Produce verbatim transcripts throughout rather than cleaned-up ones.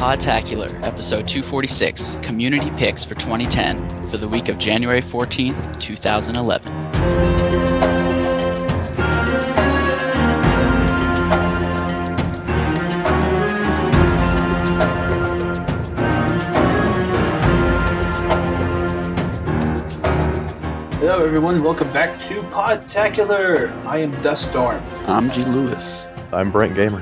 Podtacular, episode two forty-six, Community Picks for twenty ten, for the week of January fourteenth, two thousand eleven. Hello everyone, welcome back to Podtacular. I am Duststorm. I'm G. Lewis. I'm Brent Gamer.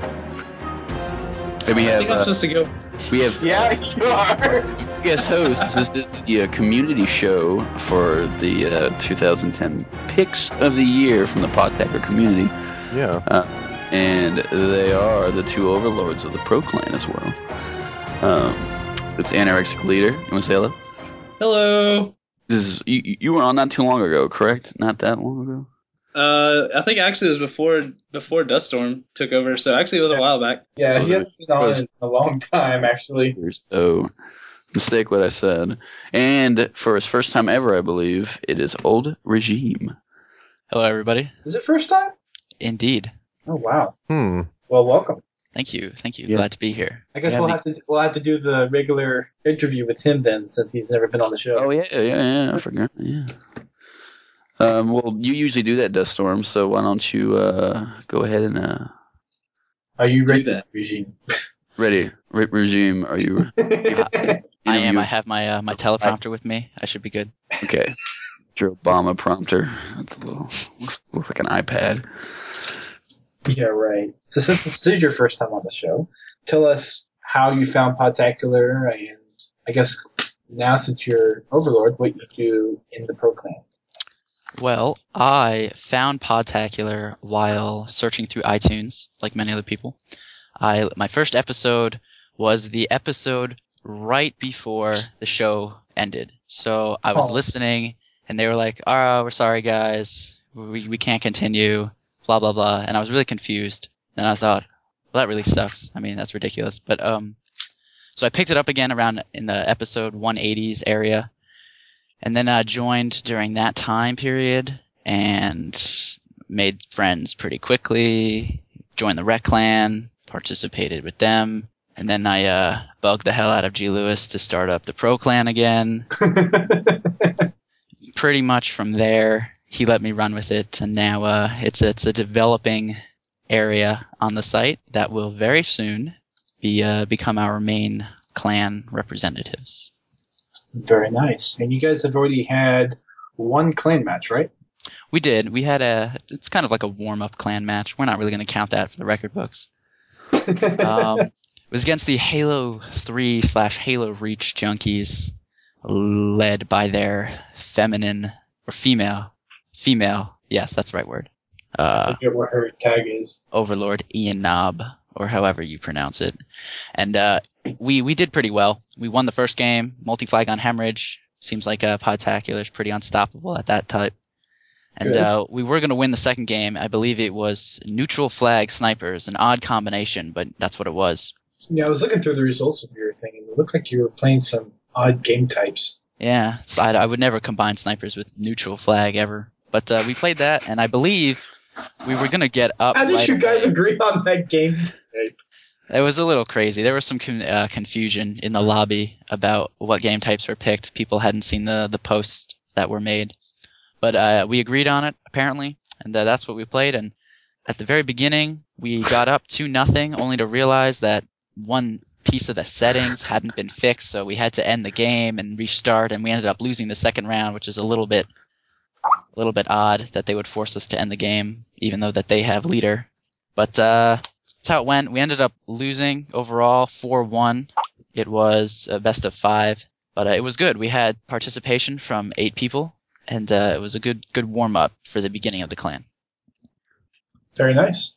And we I have, think I'm uh, supposed to go. we have Yeah, you are. guest hosts. This is the uh, community show for the uh, two thousand ten picks of the year from the Podtacular community. Yeah. Uh, and they are the two overlords of the Pro Clan as well. Um, it's Anorexic Leader. You want to say hello? Hello. This is you, you were on not too long ago, correct? Not that long ago? Uh, I think actually it was before before Duststorm took over, so actually it was a while back. Yeah, So he hasn't been on was- in a long time, actually. So, mistake what I said. And for his first time ever, I believe, it is Old Regime. Hello, everybody. Is it first time? Indeed. Oh wow. Hmm. Well, welcome. Thank you. Thank you. Yeah. Glad to be here. I guess Yeah, we'll me- have to we'll have to do the regular interview with him then, since he's never been on the show. Oh, yeah, yeah, yeah, I forgot. Yeah. Um, well, you usually do that, Duststorm, so why don't you uh, go ahead and... Uh, Are you ready, Do that. Regime? ready. Re- regime, are you... I am. you- I have my uh, my teleprompter with me. I should be good. Okay. Your Obama prompter. That's a little... Looks, looks like an iPad. Yeah, right. So since this is your first time on the show, tell us how you found Podtacular, and I guess now since you're Overlord, what you do in the Pro Clan. Well, I found Podtacular while searching through iTunes, like many other people. I my first episode was the episode right before the show ended. So I was Oh. listening, and they were like, "Oh, we're sorry, guys. We we can't continue." Blah blah blah. And I was really confused. And I thought, well, that really sucks. I mean, that's ridiculous. But um, so I picked it up again around in the episode one eighties area. And then I joined during that time period and made friends pretty quickly, joined the Rec Clan, participated with them, and then I uh, bugged the hell out of G. Lewis to start up the Pro Clan again. Pretty much from there, he let me run with it, and now uh, it's, a, it's a developing area on the site that will very soon be uh, become our main clan representatives. Very nice. And you guys have already had one clan match, right? We did. We had a. It's kind of like a warm-up clan match. We're not really going to count that for the record books. Um, it was against the Halo three slash Halo Reach junkies, led by their feminine or female, female. Yes, that's the right word. I Uh, forget what her tag is. Overlord Ian Knob, or however you pronounce it, and uh, we we did pretty well. We won the first game. Multi-flag on Hemorrhage. Seems like uh, Podtacular is pretty unstoppable at that type. And Good. uh, we were going to win the second game. I believe it was neutral flag snipers, an odd combination, but that's what it was. Yeah, I was looking through the results of your thing, and it looked like you were playing some odd game types. Yeah, so I, I would never combine snipers with neutral flag ever. But uh, we played that, and I believe we were going to get up. How did right you guys away. agree on that game type? It was a little crazy. There was some con- uh, confusion in the lobby about what game types were picked. People hadn't seen the, the posts that were made. But uh, we agreed on it, apparently, and uh, that's what we played. And at the very beginning, we got up two nothing, only to realize that one piece of the settings hadn't been fixed, so we had to end the game and restart, and we ended up losing the second round, which is a little bit a little bit odd that they would force us to end the game, even though that they have leader. But uh, that's how it went. We ended up losing overall four one. It was a best of five, but uh, it was good. We had participation from eight people, and uh, it was a good good warm-up for the beginning of the clan. Very nice.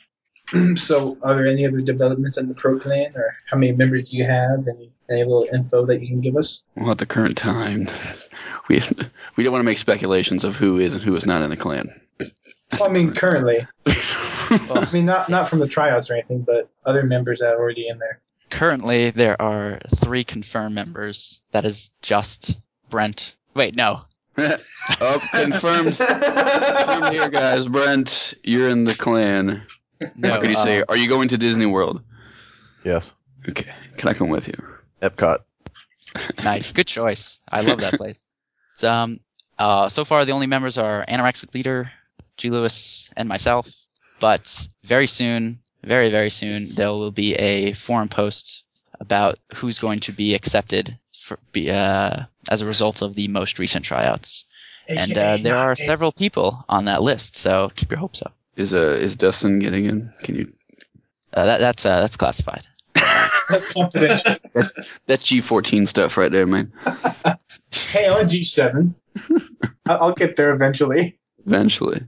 So, are there any other developments in the Pro Clan, or how many members do you have? Any any little info that you can give us? Well, at the current time, we we don't want to make speculations of who is and who is not in the clan. Well, I mean, currently. Well, I mean, not not from the tryouts or anything, but other members that are already in there. Currently, there are three confirmed members. That is just Brent. Wait, no. oh, confirmed. Confirmed here, guys. Brent, you're in the clan. No, What could you say? uh, Are you going to Disney World? Yes. Okay, can I come with you? Epcot. Nice, good choice. I love that place. It's, um, uh, so far the only members are Anorexic Leader, G. Lewis, and myself. But very soon, very very soon, there will be a forum post about who's going to be accepted for, be, uh, as a result of the most recent tryouts. And uh, there are several people on that list, so keep your hopes up. Is uh is Dustin getting in? Can you? Uh, that, that's uh, that's classified. That's confidential. That's G fourteen stuff right there, man. Hey, I'm on G seven. I'll I'll get there eventually. Eventually.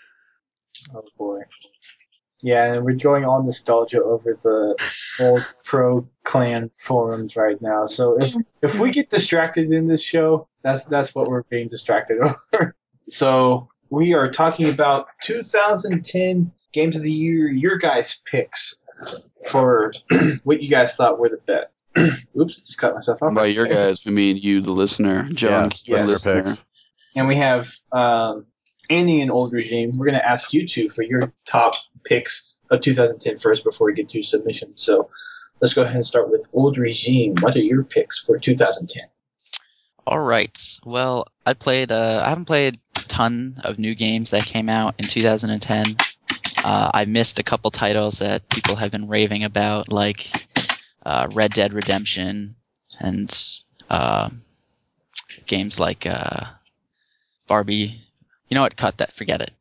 Oh boy. Yeah, and we're going all nostalgia over the old Pro Clan forums right now. So if if we get distracted in this show, that's that's what we're being distracted over. So we are talking about two thousand ten games of the year, your guys' picks for what you guys thought were the best. Oops, just cut myself off. By your guys, we mean you, the listener, John, Yeah, the yes. their listener. picks. And we have um, Andy and Old Regime. We're going to ask you two for your top picks of two thousand ten first before we get to submissions. So let's go ahead and start with Old Regime. What are your picks for two thousand ten? All right. Well, I played. Uh, I haven't played a ton of new games that came out in two thousand ten. Uh, I missed a couple titles that people have been raving about, like uh, Red Dead Redemption and uh, games like uh, Barbie. You know what? Cut that. Forget it.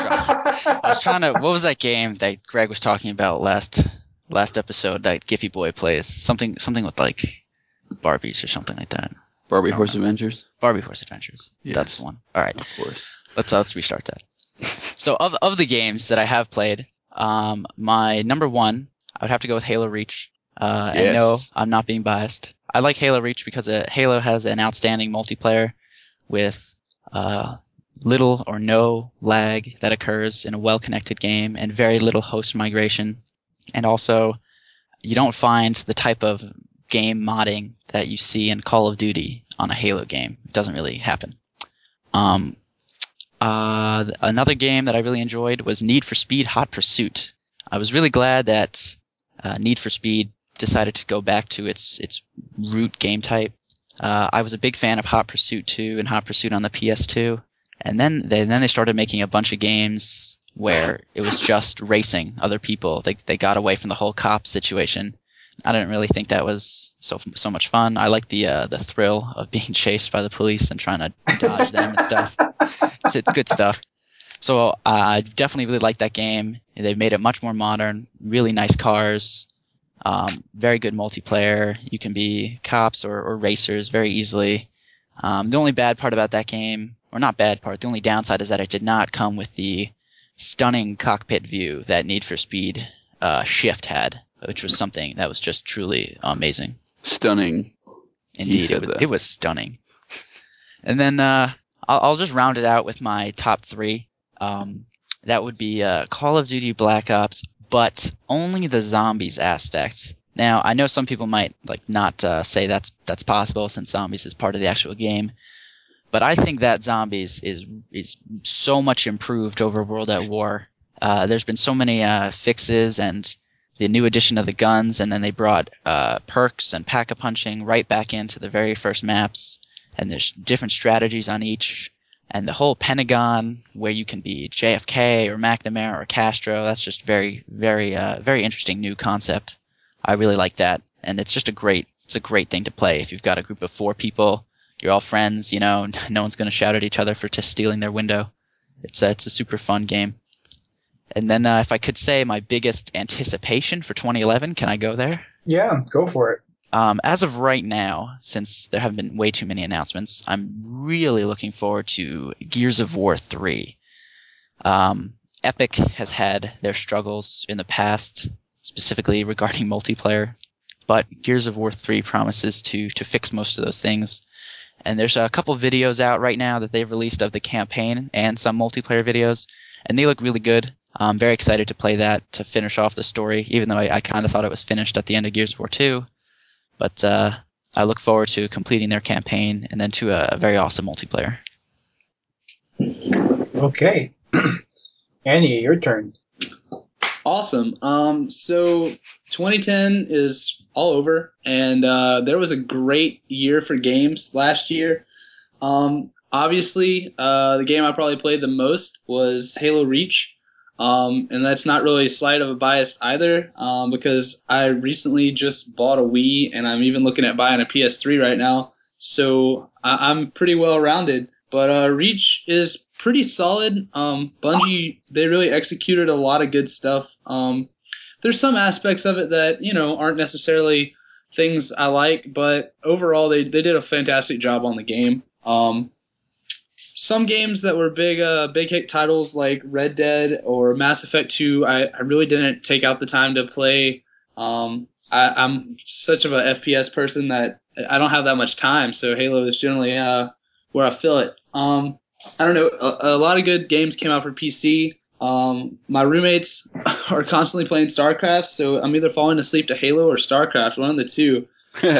I was trying to. What was that game that Greg was talking about last last episode that Giphy Boy plays? Something something with like Barbies or something like that. Barbie Oh. Horse Adventures? Barbie Horse Adventures. Yes. That's the one. All right. Of course. Let's uh, let's restart that. So of of the games that I have played, um, my number one, I would have to go with Halo Reach. Uh, Yes. And no, I'm not being biased. I like Halo Reach because uh, Halo has an outstanding multiplayer with uh, little or no lag that occurs in a well-connected game and very little host migration. And also, you don't find the type of game modding that you see in Call of Duty on a Halo game. It doesn't really happen. Um, uh, another game that I really enjoyed was Need for Speed Hot Pursuit. I was really glad that uh, Need for Speed decided to go back to its its root game type. Uh, I was a big fan of Hot Pursuit two and Hot Pursuit on the P S two, and then they then they started making a bunch of games where it was just racing other people. They they got away from the whole cop situation. I didn't really think that was so so much fun. I like the uh, the thrill of being chased by the police and trying to dodge them and stuff. It's, it's good stuff. So uh, I definitely really like that game. They've made it much more modern. Really nice cars. Um, very good multiplayer. You can be cops or, or racers very easily. Um, the only bad part about that game, or not bad part, the only downside is that it did not come with the stunning cockpit view that Need for Speed uh, Shift had, which was something that was just truly amazing. Stunning. Indeed, said it was, that. it was stunning. And then uh, I'll, I'll just round it out with my top three. Um, that would be uh, Call of Duty Black Ops, but only the zombies aspect. Now, I know some people might like not uh, say that's that's possible since zombies is part of the actual game, but I think that zombies is is so much improved over World at War. Uh, there's been so many uh, fixes and the new addition of the guns, and then they brought uh, perks and pack-a-punching right back into the very first maps, and there's different strategies on each. And the whole Pentagon, where you can be J F K or McNamara or Castro, that's just very, very, uh, very interesting new concept. I really like that, and it's just a great, it's a great thing to play if you've got a group of four people. You're all friends, you know. No one's going to shout at each other for just stealing their window. It's a, it's a super fun game. And then, uh, if I could say my biggest anticipation for twenty eleven, can I go there? Yeah, go for it. Um, as of right now, since there haven't been way too many announcements, I'm really looking forward to Gears of War three. Um, Epic has had their struggles in the past, specifically regarding multiplayer, but Gears of War three promises to to fix most of those things. And there's a couple videos out right now that they've released of the campaign and some multiplayer videos, and they look really good. I'm very excited to play that to finish off the story, even though I, I kind of thought it was finished at the end of Gears of War two. But uh, I look forward to completing their campaign and then to a, a very awesome multiplayer. Okay. Annie, your turn. Awesome. Um, so twenty ten is all over, and uh, there was a great year for games last year. Um, obviously, uh, the game I probably played the most was Halo Reach, um, and that's not really a slight of a bias either, um, because I recently just bought a Wii, and I'm even looking at buying a P S three right now, so I- I'm pretty well rounded. But uh, Reach is pretty solid. Um, Bungie, they really executed a lot of good stuff. Um, there's some aspects of it that, you know, aren't necessarily things I like, but overall they, they did a fantastic job on the game. Um, some games that were big uh, big hit titles like Red Dead or Mass Effect two, I, I really didn't take out the time to play. Um, I, I'm such of a F P S person that I don't have that much time, so Halo is generally uh, where I feel it. Um, I don't know. A, a lot of good games came out for P C. Um, my roommates are constantly playing StarCraft, so I'm either falling asleep to Halo or StarCraft, one of the two.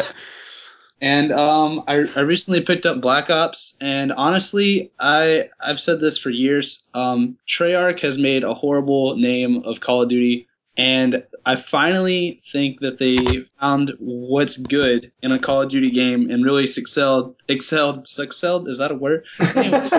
And um, I, I recently picked up Black Ops, and honestly, I I've said this for years. Um, Treyarch has made a horrible name of Call of Duty, and I finally think that they found what's good in a Call of Duty game and really excelled. Excelled. Excelled. Is that a word? Anyway,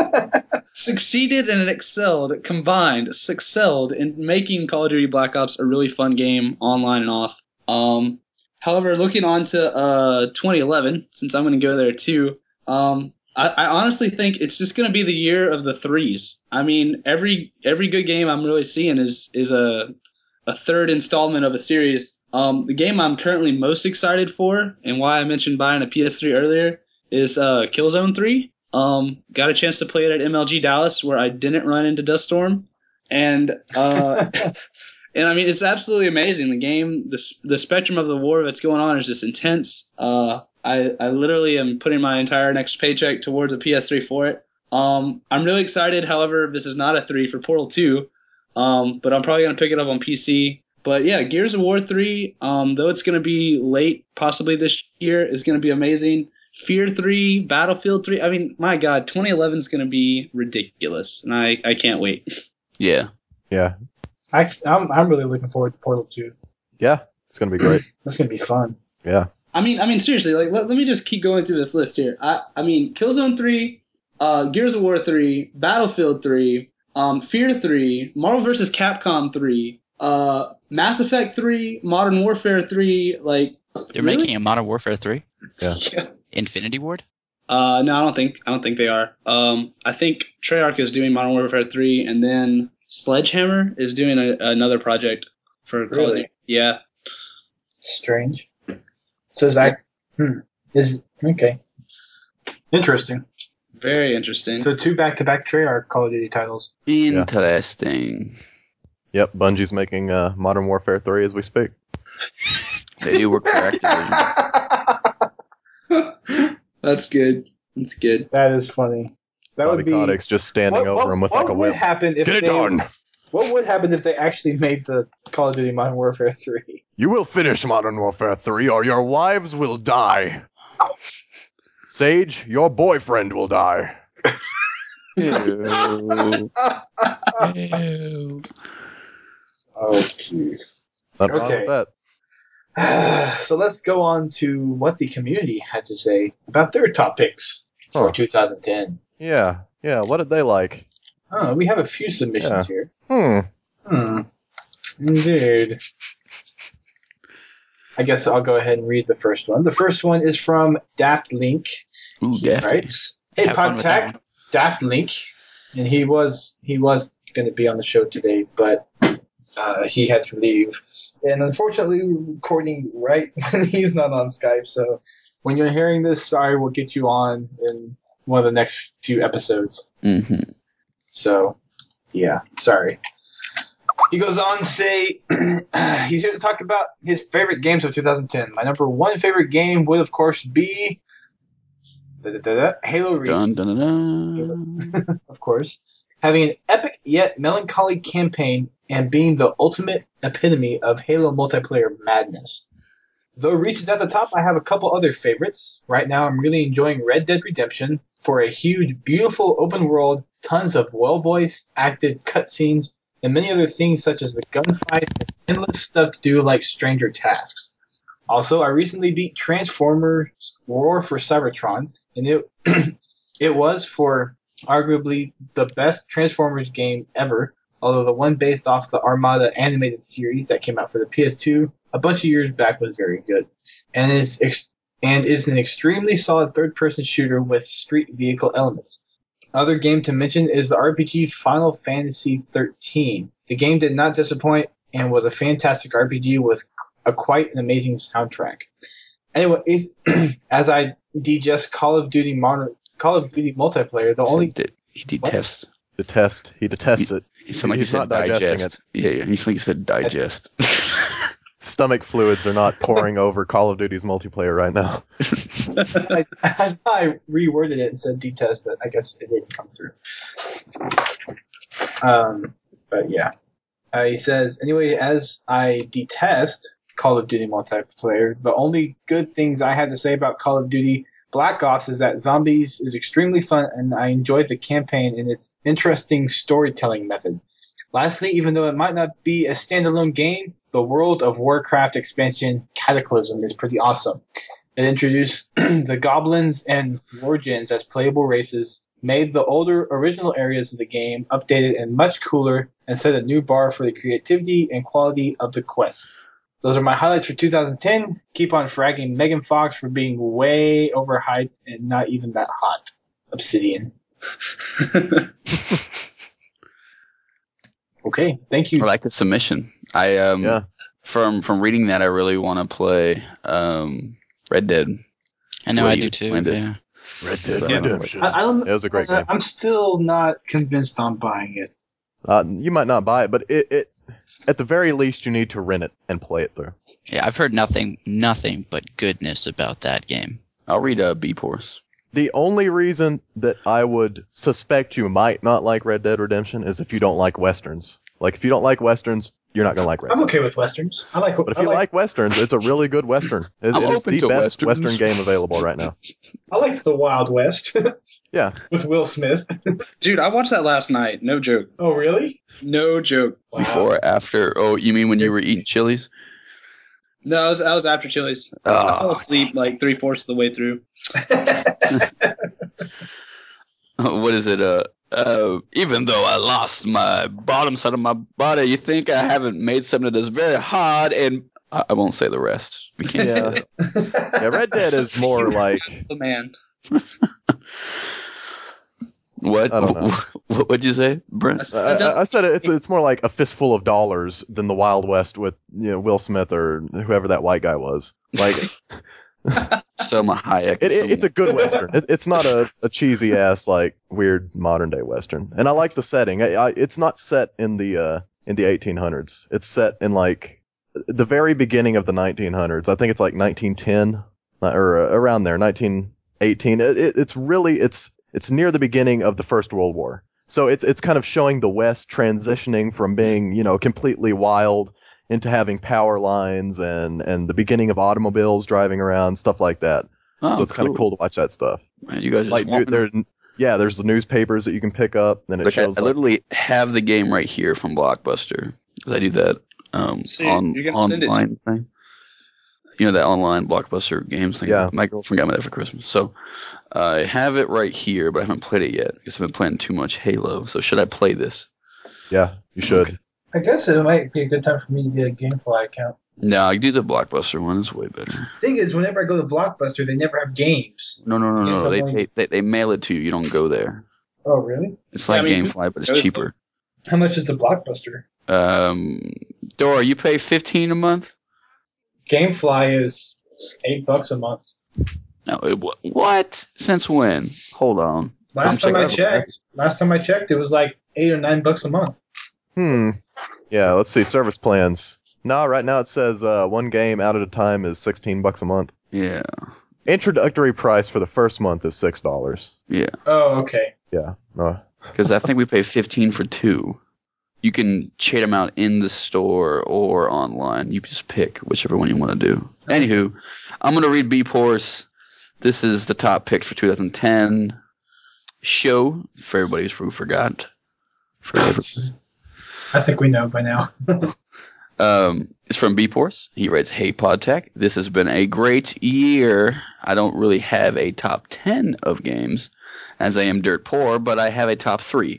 succeeded and excelled combined. Excelled in making Call of Duty Black Ops a really fun game online and off. Um. However, looking on to uh, twenty eleven, since I'm going to go there too, um, I, I honestly think it's just going to be the year of the threes. I mean, every every good game I'm really seeing is is a a third installment of a series. Um, the game I'm currently most excited for, and why I mentioned buying a P S three earlier, is uh, Killzone three. Um, got a chance to play it at M L G Dallas, where I didn't run into Duststorm, and uh, and I mean it's absolutely amazing. The game, the the spectrum of the war that's going on is just intense. Uh, I I literally am putting my entire next paycheck towards a P S three for it. Um, I'm really excited. However, this is not a three for Portal two. Um, but I'm probably going to pick it up on P C. But yeah, Gears of War three, um, though it's going to be late, possibly this year, is going to be amazing. Fear three, Battlefield three. I mean, my God, twenty eleven is going to be ridiculous, and I, I can't wait. Yeah. Yeah. I, I'm, I'm really looking forward to Portal two. Yeah. It's going to be great. That's going to be fun. Yeah. I mean, I mean, seriously, like let, let me just keep going through this list here. I, I mean, Killzone three, uh, Gears of War three, Battlefield three, um, Fear three, Marvel versus. Capcom three, uh, Mass Effect three, Modern Warfare three. Like They're really? making a Modern Warfare three? Yeah. Yeah. Infinity Ward? Uh, no, I don't think I don't think they are. Um, I think Treyarch is doing Modern Warfare three, and then Sledgehammer is doing a, another project for Call of Really? Duty. Yeah. Strange. So is that hmm, is okay. Interesting. Very interesting. So two back-to-back Treyarch Call of Duty titles. Interesting. Yep. Bungie's making uh, Modern Warfare three as we speak. They do work for Activision. That's good. That's good. That is funny. That Bobby would be. Kotick's just standing what, over what, him with what like a would whip. happen if Get it they, done. What would happen if they actually made the Call of Duty Modern Warfare three? You will finish Modern Warfare three or your wives will die. Sage, your boyfriend will die. Ew. Oh, jeez. Not wrong Okay. with that. So let's go on to what the community had to say about their top picks for Huh. two thousand ten. Yeah. Yeah. What did they like? Oh, we have a few submissions here. Hmm. Hmm. Indeed. I guess I'll go ahead and read the first one. The first one is from Daft Link. Ooh, He Daft Link. writes, "Hey, Have fun with that Podtac, one. Daft Link," and he was he was going to be on the show today, but uh, he had to leave. And unfortunately, we're recording right when he's not on Skype. So when you're hearing this, sorry, we'll get you on in one of the next few episodes. Mm-hmm. So, yeah, sorry. He goes on to say he's here to talk about his favorite games of two thousand ten. My number one favorite game would, of course, be da, da, da, da, Halo Reach, Dun, dun, dun, dun. of course. Having an epic yet melancholy campaign and being the ultimate epitome of Halo multiplayer madness. Though Reach is at the top, I have a couple other favorites. Right now, I'm really enjoying Red Dead Redemption for a huge, beautiful open world, tons of well-voiced, acted cutscenes, and many other things such as the gunfight and endless stuff to do like Stranger Tasks. Also, I recently beat Transformers War for Cybertron, and it it was for arguably the best Transformers game ever, although the one based off the Armada animated series that came out for the P S two a bunch of years back was very good, and is ex- and is an extremely solid third-person shooter with street vehicle elements. Other game to mention is the R P G Final Fantasy thirteen. The game did not disappoint and was a fantastic R P G with a quite an amazing soundtrack. Anyway, as I digest Call of Duty Modern Call of Duty multiplayer, the only He, he detests. Detest. He detests it. He sounded like He's you not said digesting digest. Yeah, yeah. He sounded like you said digest. Stomach fluids are not pouring over Call of Duty's multiplayer right now. I, I, I reworded it and said detest, but I guess it didn't come through. Um, but yeah. Uh, he says, anyway, as I detest Call of Duty multiplayer, the only good things I had to say about Call of Duty Black Ops is that Zombies is extremely fun, and I enjoyed the campaign and its interesting storytelling method. Lastly, even though it might not be a standalone game, the World of Warcraft expansion Cataclysm is pretty awesome. It introduced the goblins and wargens as playable races, made the older original areas of the game updated and much cooler, and set a new bar for the creativity and quality of the quests. Those are my highlights for two thousand ten. Keep on fragging Megan Fox for being way overhyped and not even that hot. Obsidian. Okay, thank you. I like the submission. I um Yeah. from from reading that, I really want to play um Red Dead. I know Well, I you do too. explained it. Yeah. Red Dead Yeah. Redemption. I, I don't, It was a great uh, game. I'm still not convinced on buying it. Uh, you might not buy it, but it, it, at the very least, you need to rent it and play it through. Yeah, I've heard nothing, nothing but goodness about that game. I'll read uh, B-Pors. The only reason that I would suspect you might not like Red Dead Redemption is if you don't like westerns. Like, if you don't like westerns, you're not gonna like Red I'm Dead. okay with westerns. I like. But if I you like, like westerns, it's a really good western. It, I'm it is open the to best westerns. western game available right now. I like the Wild West Yeah. with Will Smith. Dude, I watched that last night. No joke. Oh, really? No joke. Wow. Before or after? Oh, you mean when you were eating Chili's? No, I was, I was after Chili's. I Ah. fell asleep like three fourths of the way through. What is it? Uh, uh, even though I lost my bottom side of my body, you think I haven't made something that's very hard? And I, I won't say the rest. We can't say Yeah. that. Yeah, Red Dead is more like The man. What? I don't know. What would you say, Brent? That's- I, that does- I I said it's it's more like a fistful of dollars than the Wild West with, you know, Will Smith or whoever that white guy was. Like Selma Hayek. it, it, it's a good western. It, it's not a, a cheesy ass like weird modern day western. And I like the setting. I, I, it's not set in the uh, in the eighteen hundreds. It's set in like the very beginning of the nineteen hundreds. I think it's like nineteen ten or uh, around there, nineteen eighteen. It, it, it's really it's it's near the beginning of the First World War. So it's it's kind of showing the West transitioning from being, you know, completely wild into having power lines and, and the beginning of automobiles driving around, stuff like that. Oh, so it's kind of cool to watch that stuff. Man, you guys just Like want there, yeah, there's the newspapers that you can pick up, and it Look, I, shows I like, literally have the game right here from Blockbuster because I do that um, So you- on you're gonna send it to online thing. You know that online Blockbuster games thing. Yeah. My girlfriend got me that for Christmas, so uh, I have it right here, but I haven't played it yet because I've been playing too much Halo. So should I play this? yeah, you should. Okay. I guess it might be a good time for me to get a GameFly account. No, I do the Blockbuster one. It's way better. Thing is, whenever I go to Blockbuster, they never have games. No, no, no, Games no. They, only- they they they mail it to you. You don't go there. Oh, really? It's Yeah, like I mean, GameFly, but it's goes cheaper. How much is the Blockbuster? Um, Dora, you pay fifteen a month? GameFly is eight bucks a month. No, it, wha- what? Since when? Hold on. Last I'm time I checking out- checked, last time I checked, it was like eight or nine bucks a month. Hmm. Yeah, let's see service plans. No, right now it says uh, one game out at a time is sixteen bucks a month. Yeah, Introductory price for the first month is six dollars. yeah. Oh, okay. Yeah. No. Because I think we pay fifteen for two. You can cheat them out in the store or online. You just pick whichever one you want to do. Anywho, I'm gonna read B-Pors. This is the top picks for two thousand ten show for everybody who forgot. For everybody. I think we know by now. Um, it's from B Porse. He writes, "Hey PodTech, this has been a great year. I don't really have a top ten of games, as I am dirt poor, but I have a top three."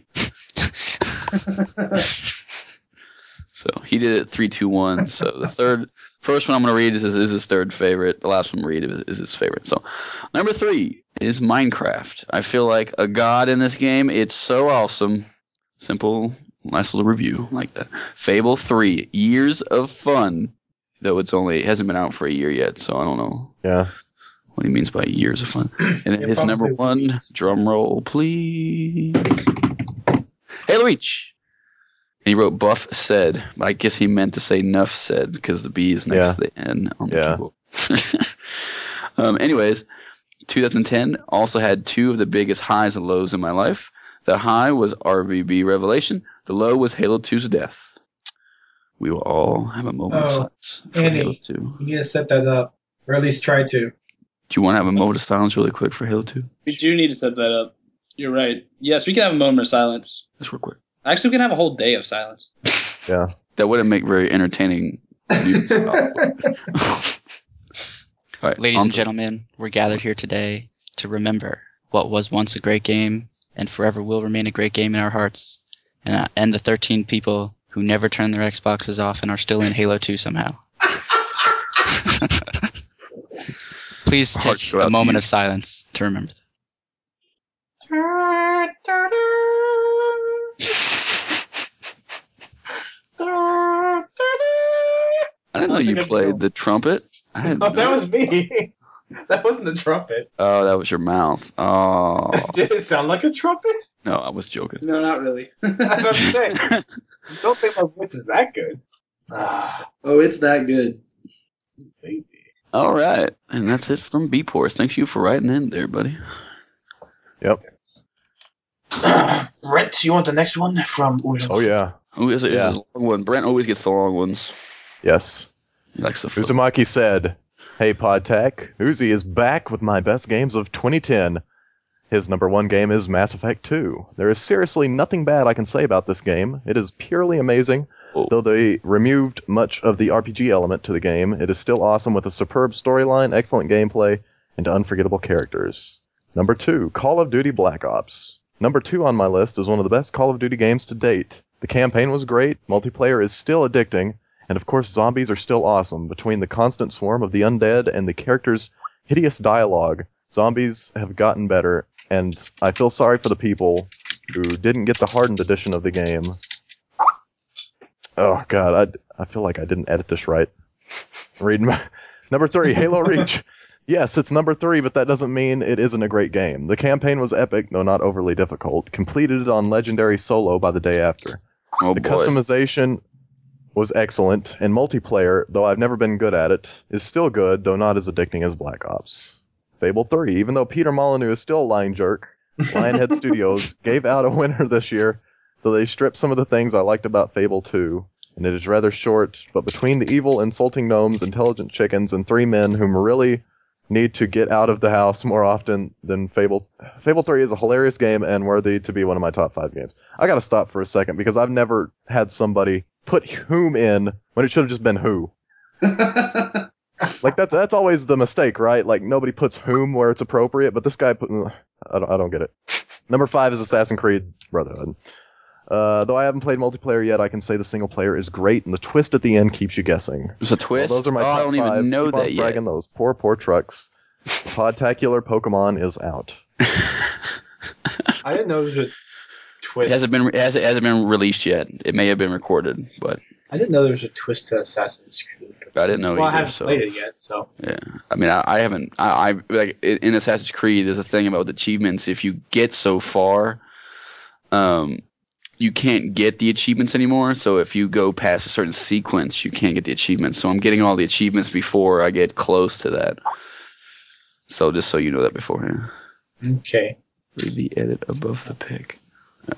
So he did it three, two, one. So the third, first one I'm gonna read is, is his third favorite. The last one I'm gonna read is, is his favorite. So number three is Minecraft. I feel like a god in this game. It's so awesome. Simple. Nice little review like that. Fable three, years of fun. Though it's only it hasn't been out for a year yet, so I don't know Yeah. what he means by years of fun. And then Yeah, his number probably. one, drum roll, please. Halo Reach. And he wrote Buff said, but I guess he meant to say Nuff said because the B is next Yeah. to the N on the Yeah. keyboard. um, anyways, twenty ten also had two of the biggest highs and lows in my life. The high was R V B Revelation. The low was Halo two's death. We will all have a moment of Oh, silence for Andy. Halo two. You need to set that up, or at least try to. Do you want to have a moment of silence really quick for Halo two? We do need to set that up. You're right. Yes, we can have a moment of silence. Just real quick. Actually, we can have a whole day of silence. Yeah. That wouldn't make very entertaining news. All right, Ladies on and to- gentlemen, we're gathered here today to remember what was once a great game and forever will remain a great game in our hearts, and, uh, and the thirteen people who never turned their Xboxes off and are still in Halo two somehow. Please Hearts take go out a to moment you. of silence to remember that. I didn't know I you think I played know. the trumpet. I didn't Oh, know. that was me. That wasn't the trumpet. Oh, that was your mouth. Oh, Did it sound like a trumpet? no, I was joking. No, not really. I was about to say. Don't think my voice is that good. Ah, Oh, it's that good. baby. All right, and that's it from B Porse. Thanks you for writing in there, buddy. Yep. Brent, you want the next one from? Oh yeah. Who is it? Yeah. It's a long one. Brent always gets the long ones. Yes. He likes the flip. Uzumaki said, "Hey PodTech, Uzi is back with my best games of twenty ten. His number one game is Mass Effect two. There is seriously nothing bad I can say about this game. It is purely amazing. Oh. Though they removed much of the R P G element to the game, it is still awesome with a superb storyline, excellent gameplay, and unforgettable characters. Number two, Call of Duty Black Ops. Number two on my list is one of the best Call of Duty games to date. The campaign was great, multiplayer is still addicting, and of course zombies are still awesome. Between the constant swarm of the undead and the characters' hideous dialogue, zombies have gotten better, and I feel sorry for the people who didn't get the hardened edition of the game. Oh god, I, I feel like I didn't edit this right. Reading my, number three, Halo Reach. Yes, it's number three, but that doesn't mean it isn't a great game. The campaign was epic, though not overly difficult. Completed it on Legendary Solo by the day after. Oh The boy. customization was excellent, and multiplayer, though I've never been good at it, is still good, though not as addicting as Black Ops. Fable three, even though Peter Molyneux is still a line jerk, Lionhead Studios gave out a winner this year, though they stripped some of the things I liked about Fable two, and it is rather short, but between the evil, insulting gnomes, intelligent chickens, and three men whom really need to get out of the house more often than Fable. Fable three is a hilarious game and worthy to be one of my top five games. I gotta stop for a second because I've never had somebody put whom in when it should have just been who. Like that's that's always the mistake, right? Like nobody puts whom where it's appropriate, but this guy put. I don't I don't get it. Number five is Assassin's Creed Brotherhood. Uh, though I haven't played multiplayer yet, I can say the single player is great, and the twist at the end keeps you guessing. There's a twist. Well, those are my oh, top I don't five. even know Keep on that yet. bragging those poor, poor trucks. Podtacular Pokemon is out. I didn't know there was a It twist. hasn't been it hasn't, it hasn't been released yet. It may have been recorded, but I didn't know there was a twist to Assassin's Creed. I didn't know Well, I either. haven't so played it yet, so. yeah, I mean, I, I haven't. I, I like in Assassin's Creed. There's a thing about the achievements. If you get so far, um, you can't get the achievements anymore. So if you go past a certain sequence, you can't get the achievements. So I'm getting all the achievements before I get close to that. So just so you know that beforehand. Okay. Read the edit above the pic. Oh.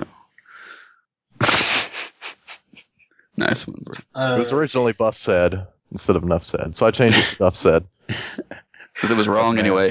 Nice one, bro. Uh, It was originally Buff said instead of Nuff said, so I changed it to Nuff said. Because it was wrong Okay. anyway.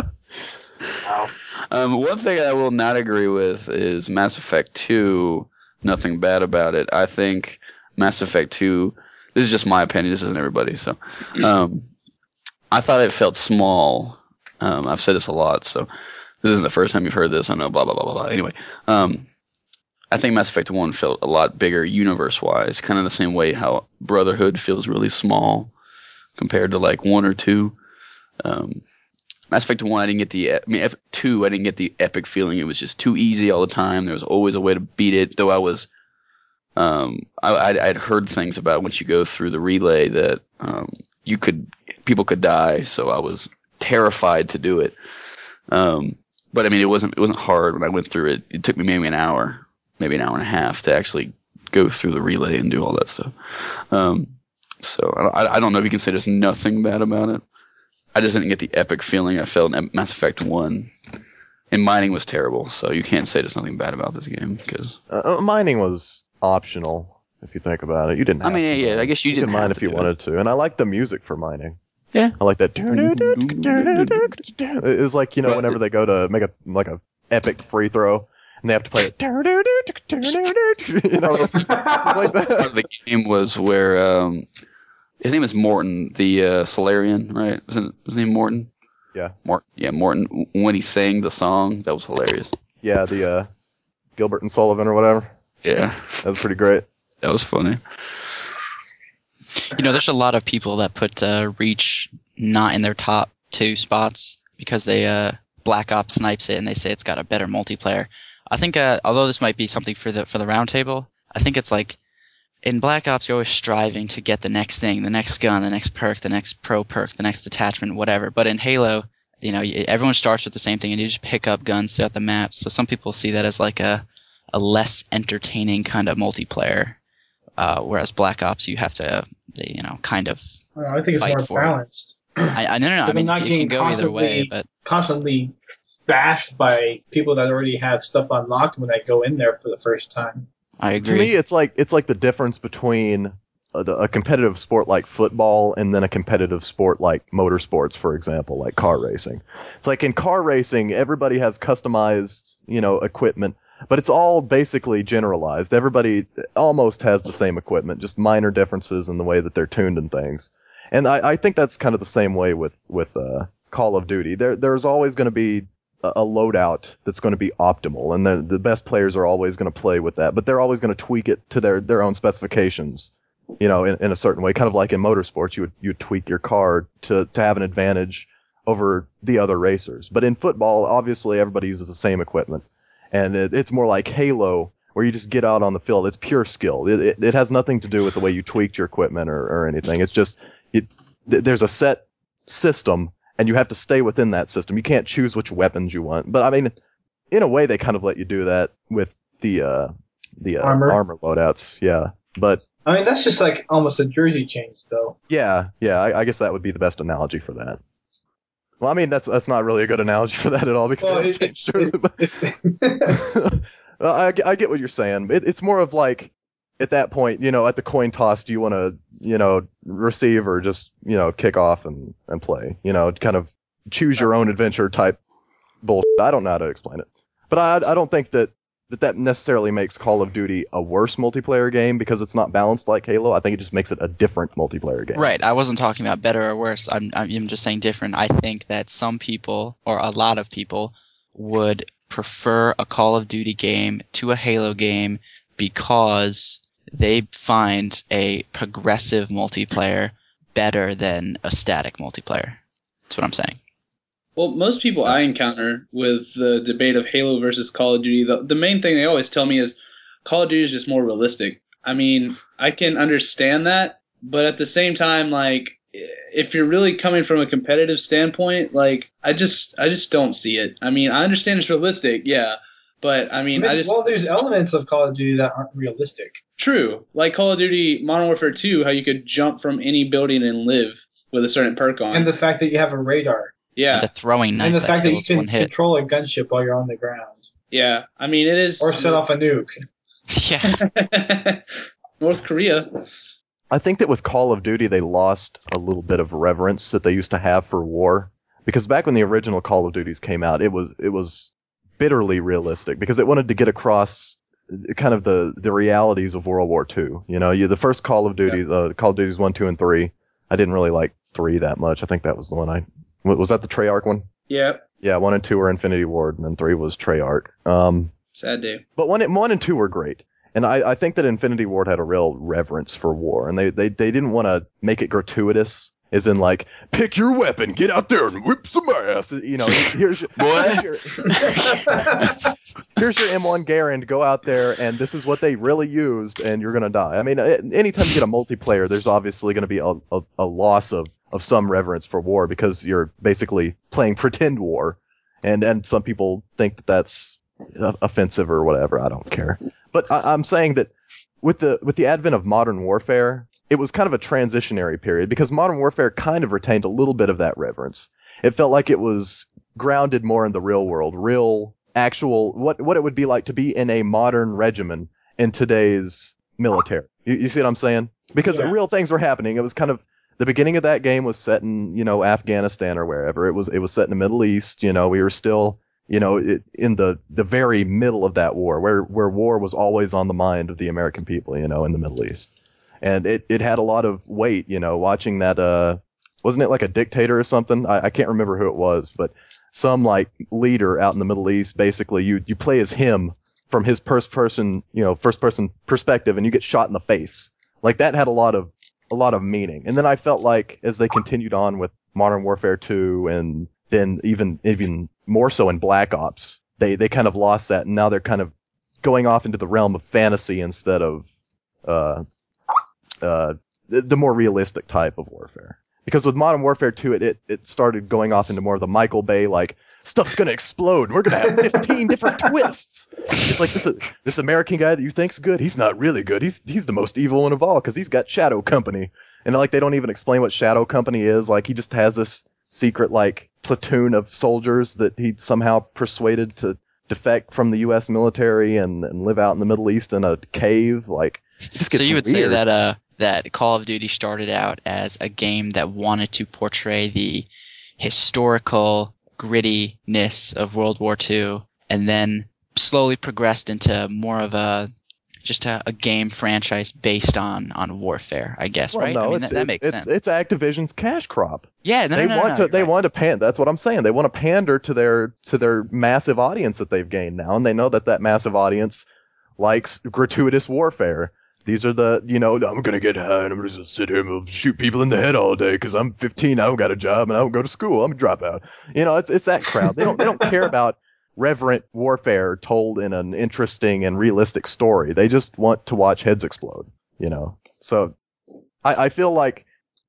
wow. Um, one thing I will not agree with is Mass Effect two. nothing bad about it. I think Mass Effect two. This is just my opinion. This isn't everybody. So, um, I thought it felt small. Um, I've said this a lot, so this isn't the first time you've heard this. I know. Blah blah blah blah blah. Anyway, um, I think Mass Effect one felt a lot bigger universe-wise, kind of the same way how Brotherhood feels really small compared to like one or two. Um, Mass Effect one, I didn't get the. I mean, two, I didn't get the epic feeling. It was just too easy all the time. There was always a way to beat it. Though I was, um, I, I'd, I'd heard things about once you go through the relay that um, you could, people could die. So I was terrified to do it. Um, but I mean, it wasn't. It wasn't hard when I went through it. It took me maybe an hour, maybe an hour and a half to actually go through the relay and do all that stuff. Um, so I, I don't know if you can say there's nothing bad about it. I just didn't get the epic feeling I felt in Mass Effect one. And mining was terrible, so you can't say there's nothing bad about this game. Cause, uh, mining was optional, if you think about it. You didn't have I mean, to yeah, mine. I guess you, you didn't could mine have if to you do wanted to. And I like the music for mining. Yeah. I like that. It was like, you know, whenever they go to make a like a epic free throw, and they have to play it. You know, like that. Part of the game was where um, his name is Morton, the uh, Solarian, right? Isn't his name Morton? Yeah. Mort, yeah, Morton. When he sang the song, that was hilarious. Yeah, the uh, Gilbert and Sullivan or whatever. Yeah, that was pretty great. That was funny. You know, there's a lot of people that put uh, Reach not in their top two spots because they uh, Black Ops snipes it and they say it's got a better multiplayer. I think, uh, although this might be something for the for the roundtable, I think it's like in Black Ops you're always striving to get the next thing, the next gun, the next perk, the next pro perk, the next detachment, whatever. But in Halo, you know, everyone starts with the same thing and you just pick up guns throughout the map. So some people see that as like a a less entertaining kind of multiplayer, uh, whereas Black Ops you have to, you know, kind of. Well, I think it's fight more for balanced. I, I no no no. I mean, not it getting can go either way, constantly, but constantly bashed by people that already have stuff unlocked when they go in there for the first time. I agree. To me, it's like it's like the difference between a, a competitive sport like football and then a competitive sport like motorsports, for example, like car racing. It's like in car racing, everybody has customized, you know, equipment, but it's all basically generalized. Everybody almost has the same equipment, just minor differences in the way that they're tuned and things. And I, I think that's kind of the same way with with uh, Call of Duty. There there's always going to be a loadout that's going to be optimal, and the the best players are always going to play with that, but they're always going to tweak it to their, their own specifications, you know, in, in a certain way, kind of like in motorsports, you would you would tweak your car to, to have an advantage over the other racers. But in football, obviously everybody uses the same equipment, and it, it's more like Halo, where you just get out on the field. It's pure skill. It it, it has nothing to do with the way you tweaked your equipment or, or anything. It's just it, th- there's a set system, and you have to stay within that system. You can't choose which weapons you want. But I mean, in a way, they kind of let you do that with the uh, the uh, Armor. armor loadouts. Yeah, but I mean, that's just like almost a jersey change, though. yeah, yeah, I, I guess that would be the best analogy for that. Well, I mean, that's that's not really a good analogy for that at all because Well, they it- don't change jersey, but- it- well, I, I get what you're saying. It, it's more of like, at that point, you know, at the coin toss, do you want to, you know, receive or just, you know, kick off and, and play? You know, kind of choose your own adventure type bullshit. I don't know how to explain it. But I, I don't think that, that that necessarily makes Call of Duty a worse multiplayer game because it's not balanced like Halo. I think it just makes it a different multiplayer game. Right. I wasn't talking about better or worse. I'm, I'm just saying different. I think that some people, or a lot of people, would prefer a Call of Duty game to a Halo game because they find a progressive multiplayer better than a static multiplayer. That's what I'm saying. Well, most people I encounter with the debate of Halo versus Call of Duty, the, the main thing they always tell me is Call of Duty is just more realistic. I mean, I can understand that, but at the same time, like, if you're really coming from a competitive standpoint, like, I just I just don't see it. I mean, I understand it's realistic, yeah, but I mean, I just well, there's elements of Call of Duty that aren't realistic. True, like Call of Duty Modern Warfare two, how you could jump from any building and live with a certain perk on. And the fact that you have a radar. Yeah, The throwing knife And the that fact that you kills can one hit. control a gunship while you're on the ground. yeah. I mean, it is. Or set off a nuke. Yeah. North Korea. I think that with Call of Duty, they lost a little bit of reverence that they used to have for war. Because back when the original Call of Duties came out, it was it was bitterly realistic because it wanted to get across kind of the, the realities of World War Two. You know, you the first Call of Duty, uh, Call of Duties one, two, and three. I didn't really like three that much. I think that was the one I was that the Treyarch one. Yeah. Yeah, one and two were Infinity Ward, and then three was Treyarch. Um, Sad day. but one, one and two were great. And I, I think that Infinity Ward had a real reverence for war, and they, they, they didn't want to make it gratuitous, as in like, pick your weapon, get out there and whip some ass. You know, here's your, here's your, here's your M one Garand, go out there, and this is what they really used, and you're gonna die. I mean, anytime you get a multiplayer, there's obviously gonna be a, a, a loss of, of some reverence for war, because you're basically playing pretend war, and, and some people think that that's offensive or whatever. I don't care. But I, I'm saying that with the with the advent of Modern Warfare, it was kind of a transitionary period, because Modern Warfare kind of retained a little bit of that reverence. It felt like it was grounded more in the real world, real, actual, what what it would be like to be in a modern regiment in today's military. You, you see what I'm saying? Because Yeah. real things were happening. It was kind of, the beginning of that game was set in, you know, Afghanistan or wherever. It was it was set in the Middle East. You know, we were still, you know, it, in the, the very middle of that war, where, where war was always on the mind of the American people, you know, in the Middle East. And it, it had a lot of weight, you know, watching that, uh, wasn't it like a dictator or something? I, I can't remember who it was, but some like leader out in the Middle East, basically you, you play as him from his first person, you know, first person perspective, and you get shot in the face. Like that had a lot of, a lot of meaning. And then I felt like as they continued on with Modern Warfare two, and then even, even more so in Black Ops, they, they kind of lost that, and now they're kind of going off into the realm of fantasy instead of, uh, uh, the, the more realistic type of warfare. Because with Modern Warfare two, it, it, it started going off into more of the Michael Bay, like, stuff's gonna explode, we're gonna have fifteen different twists. It's like this, this American guy that you think's good, he's not really good, he's, he's the most evil one of all, because he's got Shadow Company. And like, they don't even explain what Shadow Company is, like, he just has this secret, like, platoon of soldiers that he somehow persuaded to defect from the U S military and, and live out in the Middle East in a cave. Like, it just So gets you would weird. say that uh that Call of Duty started out as a game that wanted to portray the historical grittiness of World War Two, and then slowly progressed into more of a just a, a game franchise based on, on warfare, I guess, Well, right? no, I mean, it's, that, that makes it's, sense. It's Activision's cash crop. Yeah, no, they no, no, want no, to. you're They right. want to pan. That's what I'm saying. They want to pander to their to their massive audience that they've gained now, and they know that that massive audience likes gratuitous warfare. These are the, you know, I'm gonna get high and I'm gonna just sit here and shoot people in the head all day because I'm fifteen. I don't got a job and I don't go to school. I'm a dropout. You know, it's it's that crowd. They don't they don't care about reverent warfare told in an interesting and realistic story. They just want to watch heads explode. You know, so I, I feel like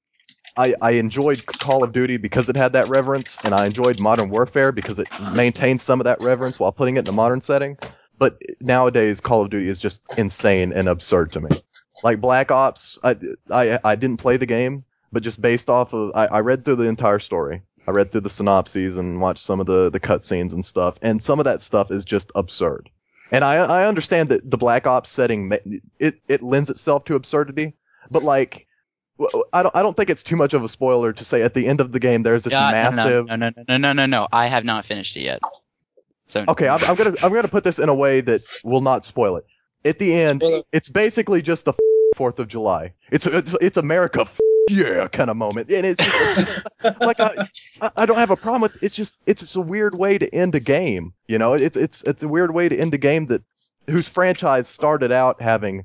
I, I enjoyed Call of Duty because it had that reverence, and I enjoyed Modern Warfare because it maintained some of that reverence while putting it in a modern setting. But nowadays, Call of Duty is just insane and absurd to me. Like Black Ops, I, I, I didn't play the game, but just based off of, I, I read through the entire story. I read through the synopses and watched some of the, the cutscenes and stuff, and some of that stuff is just absurd. And I I understand that the Black Ops setting, it, it lends itself to absurdity, but like, I don't I don't think it's too much of a spoiler to say at the end of the game there's this Uh, massive. No, no, no, no, no, no, no. I have not finished it yet. So Okay, I'm, I'm gonna I'm gonna put this in a way that will not spoil it. At the end, Spoiler. it's basically just the Fourth of July. It's it's, it's America, f- yeah, kind of moment, and it's just, like I, I don't have a problem with. It's just it's just a weird way to end a game. You know, it's it's it's a weird way to end a game that whose franchise started out having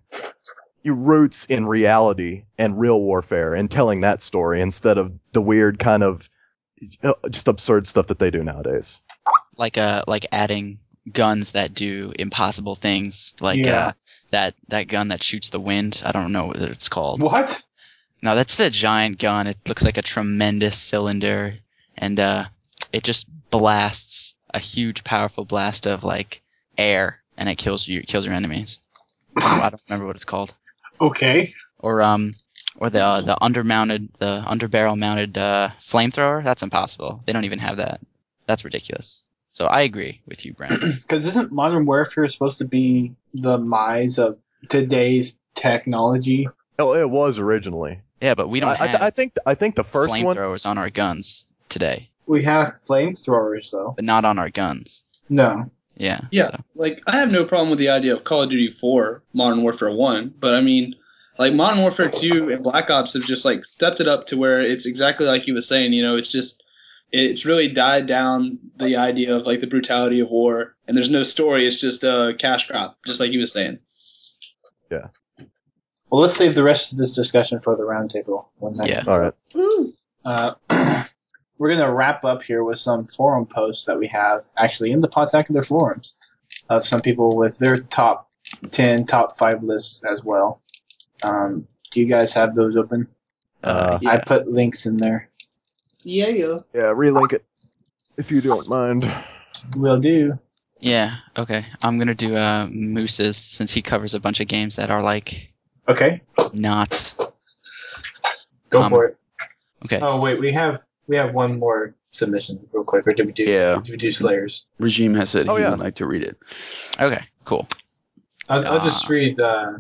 roots in reality and real warfare and telling that story instead of the weird kind of uh, just absurd stuff that they do nowadays. like uh like adding guns that do impossible things, like Yeah. uh that that gun that shoots the wind. I don't know what it's called. What? No, that's the giant gun. It looks like a tremendous cylinder, and uh it just blasts a huge, powerful blast of like air, and it kills you, kills your enemies. I don't remember what it's called. Okay. Or um, or the uh, the undermounted, the underbarrel mounted uh, flamethrower. That's impossible. They don't even have that. That's ridiculous. So I agree with you, Brent. Because isn't Modern Warfare supposed to be the demise of today's technology? Oh, it was originally. Yeah, but we don't I, I, have I think I think the first one. flamethrowers on our guns today, We have flamethrowers, though. but not on our guns. No. Yeah. Yeah, so. like I have no problem with the idea of Call of Duty four, Modern Warfare one, but I mean, like Modern Warfare two and Black Ops have just like stepped it up to where it's exactly like he was saying. You know, it's just it's really died down the idea of like the brutality of war, and there's no story. It's just a cash crop, just like he was saying. Yeah. Well, let's save the rest of this discussion for the roundtable. One night. Yeah. All right. Uh, we're going to wrap up here with some forum posts that we have actually in the Podtacular forums of some people with their top ten, top five lists as well. Um, do you guys have those open? Uh, I put links in there. Yeah, yeah. Yeah, relink it if you don't mind. Will do. Yeah. Okay. I'm gonna do uh, Moose's since he covers a bunch of games that are like Okay, not. go Um, for it. Okay. Oh wait, we have we have one more submission real quick. Or did we do? Yeah. Did we do Slayers? Regime has said Oh, he yeah. would like to read it. Okay. Cool. I'll, I'll just Ah. read uh,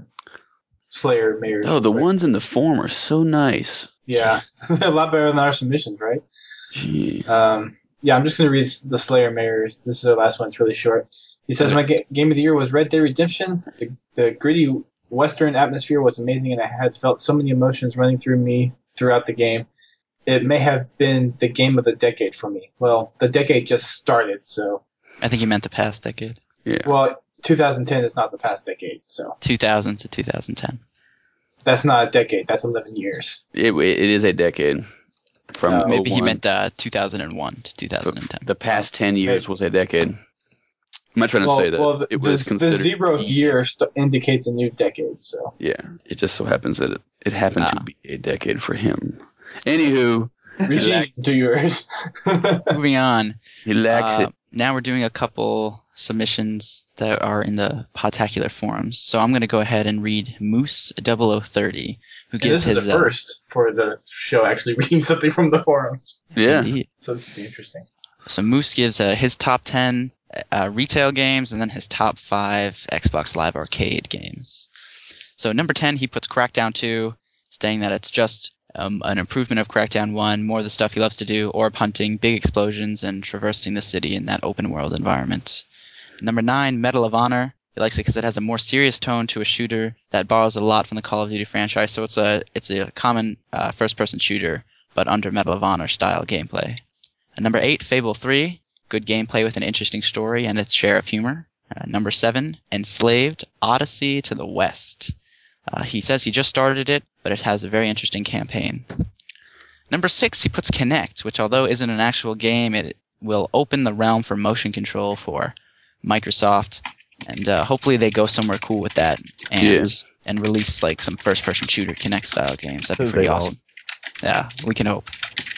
Slayer Mayors. Oh, the real quick. ones in the form are so nice. Yeah, a lot better than our submissions, right? Gee. Um, yeah, I'm just going to read the Slayer Mayors. This is the last one. It's really short. He says, my ga- game of the year was Red Dead Redemption. The, the gritty Western atmosphere was amazing, and I had felt so many emotions running through me throughout the game. It may have been the game of the decade for me. Well, the decade just started, so... I think you meant the past decade. Yeah. Well, twenty ten is not the past decade, so... two thousand to two thousand ten. That's not a decade. That's eleven years. It, it is a decade. From Uh, Maybe he oh one. meant uh, two thousand one to two thousand ten. The past ten years was a decade. I'm not trying to Well, say that well the, it was the, the considered. zeroth year st- indicates a new decade, so... Yeah, it just so happens that it, it happened Ah. to be a decade for him. Anywho, Regime, do yours. Moving on. he lacks Uh, it. Now we're doing a couple submissions that are in the Podtacular forums. So I'm going to go ahead and read Moose double oh thirty, who And gives this is his the first for the show actually reading something from the forums. Uh, Yeah. indeed. So this will be interesting. So Moose gives uh, his top ten uh, retail games and then his top five Xbox Live Arcade games. So number ten, he puts Crackdown two, saying that it's just um, an improvement of Crackdown one, more of the stuff he loves to do, orb hunting, big explosions, and traversing the city in that open world environment. Number nine, Medal of Honor. He likes it because it has a more serious tone to a shooter that borrows a lot from the Call of Duty franchise. So it's a it's a common uh, first-person shooter, but under Medal of Honor style gameplay. And number eight, Fable three. Good gameplay with an interesting story and its share of humor. Uh, number seven, Enslaved Odyssey to the West. Uh, he says he just started it, but it has a very interesting campaign. Number six, he puts Kinect, which although isn't an actual game, it will open the realm for motion control for Microsoft, and uh, hopefully they go somewhere cool with that and Yeah. and release like some first-person shooter Kinect style games. That'd be They pretty don't. awesome. Yeah, we can hope.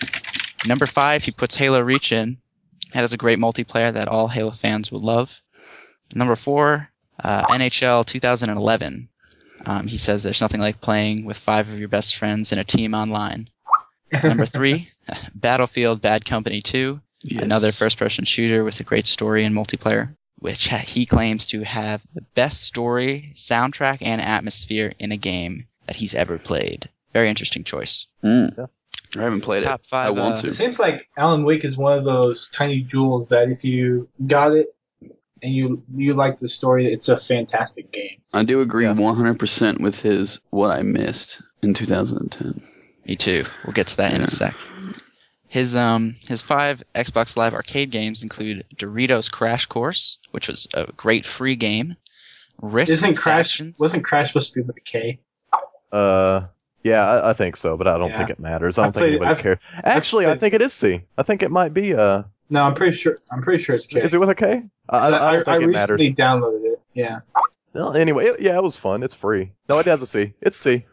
Number five, he puts Halo Reach in. It has a great multiplayer that all Halo fans will love. Number four, uh, N H L two thousand eleven. Um, he says there's nothing like playing with five of your best friends in a team online. Number three, Battlefield Bad Company two, Yes. another first-person shooter with a great story and multiplayer, which he claims to have the best story, soundtrack, and atmosphere in a game that he's ever played. Very interesting choice. Mm. Yeah. I haven't played Top it. five, I want uh, to. It seems like Alan Wake is one of those tiny jewels that if you got it and you you like the story, it's a fantastic game. I do agree Yeah. one hundred percent with his what I missed in two thousand ten. Me too. We'll get to that in Yeah. a sec. His um his five Xbox Live Arcade games include Doritos Crash Course, which was a great free game. Risk Isn't Crash Factions. wasn't Crash supposed to be with a K? Uh, yeah, I, I think so, but I don't Yeah. think it matters. I I don't think played- anybody I've- cares. Actually, I played- think it is C. I think it might be. Uh, No, I'm pretty sure. I'm pretty sure it's K. is it with a K? I, I, I I, don't I think it matters. recently downloaded it. Yeah. Well, anyway, it, yeah, it was fun. It's free. No, it has a C. It's C.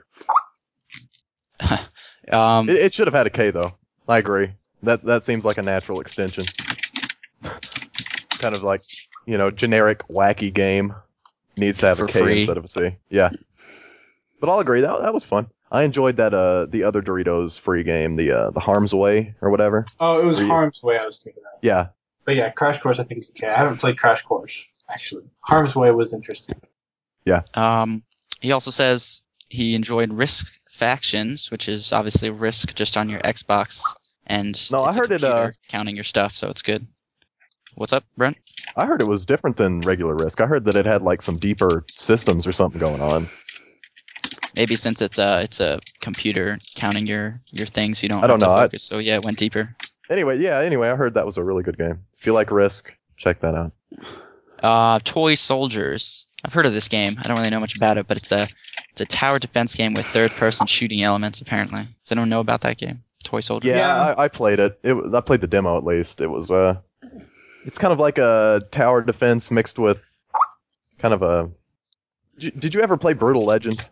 um, It, it should have had a K though. I agree. That that seems like a natural extension. Kind of like, you know, generic wacky game needs to have For a K free. instead of a C. Yeah. But I'll agree that that was fun. I enjoyed that uh the other Doritos free game, the uh the Harm's Way or whatever. Oh, it was Were you- Harm's Way I was thinking of. Yeah. But yeah, Crash Course I think is okay. I haven't played Crash Course actually. Harm's Way was interesting. um, he also says he enjoyed Risk Factions, which is obviously Risk just on your Xbox, and No, I it's a heard it, uh, computer counting your stuff, so it's good. What's up, Brent? I heard it was different than regular Risk. I heard that it had like some deeper systems or something going on. Maybe since it's a it's a computer counting your your things, you don't. I don't have know. To I- focus. So yeah, it went deeper. Anyway, yeah. Anyway, I heard that was a really good game. If you like Risk, check that out. Uh, Toy Soldiers. I've heard of this game. I don't really know much about it, but it's a it's a tower defense game with third person shooting elements. Apparently, does anyone know about that game? Toy Soldiers. Yeah, Yeah. I, I played it. It was- I played the demo at least. It was uh, it's kind of like a tower defense mixed with kind of a. Did did you ever play Brutal Legend?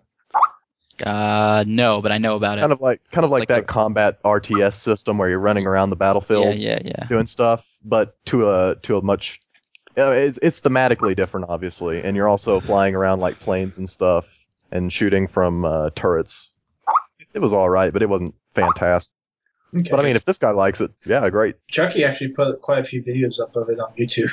Uh, no, but I know about it. Kind of like kind of like, like that the- combat R T S system where you're running around the battlefield yeah, yeah, yeah. doing stuff, but to a to a much. Uh, it's, it's thematically different, obviously, and you're also flying around like planes and stuff and shooting from uh, turrets. It was all right, but it wasn't fantastic. Okay. But I mean, if this guy likes it, yeah, great. Chucky actually put quite a few videos up of it on YouTube.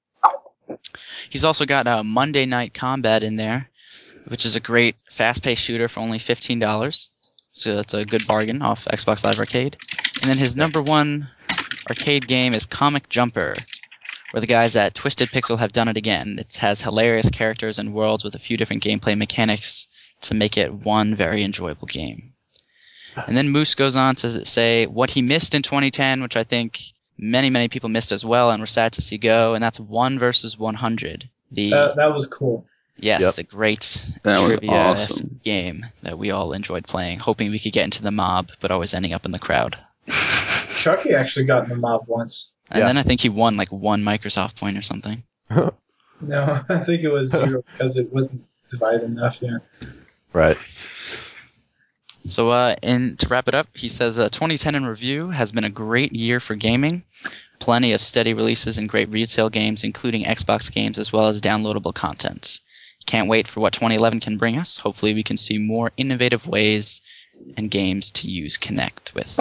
He's also got uh, Monday Night Combat in there, which is a great fast-paced shooter for only fifteen dollars. So that's a good bargain off Xbox Live Arcade. And then his number one arcade game is Comic Jumper, where the guys at Twisted Pixel have done it again. It has hilarious characters and worlds with a few different gameplay mechanics to make it one very enjoyable game. And then Moose goes on to say what he missed in twenty ten, which I think many, many people missed as well and were sad to see go, and that's one versus one hundred. The That, that was cool. Yes, Yep. the great That was trivia awesome. game that we all enjoyed playing, hoping we could get into the mob, but always ending up in the crowd. Chucky actually got in the mob once. And Yeah. then I think he won like one Microsoft point or something. No, I think it was zero because it wasn't divided enough. Yeah. Right. So, uh, and to wrap it up, he says uh, twenty ten in review has been a great year for gaming. Plenty of steady releases and great retail games, including Xbox games as well as downloadable content. Can't wait for what twenty eleven can bring us. Hopefully, we can see more innovative ways and games to use Kinect with.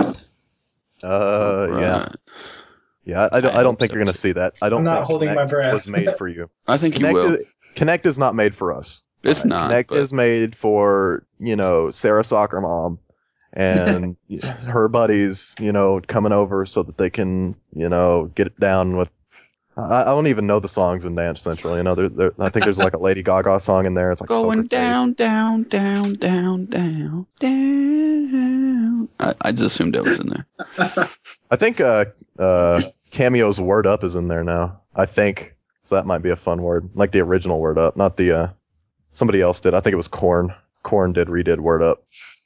Uh, yeah, Right. yeah. I, I don't. I I don't hope think so, you're gonna too. see that. I don't. I'm not think holding Kinect my breath. Was made for you. I think you Kinect will. is, Kinect is not made for us. It's Uh, not. Kinect but is made for, you know, Sarah Soccer Mom and her buddies, you know, coming over so that they can, you know, get it down with. I, I don't even know the songs in Dance Central. You know, there, there, I think there's like a Lady Gaga song in there. It's like Going Poker Face. down, down, down, down, down, down. I, I just assumed that was in there. I think uh, uh, Cameo's Word Up is in there now. I think. So that might be a fun word. Like the original Word Up, not the, uh, somebody else did. I think it was Korn. Korn did redid Word Up.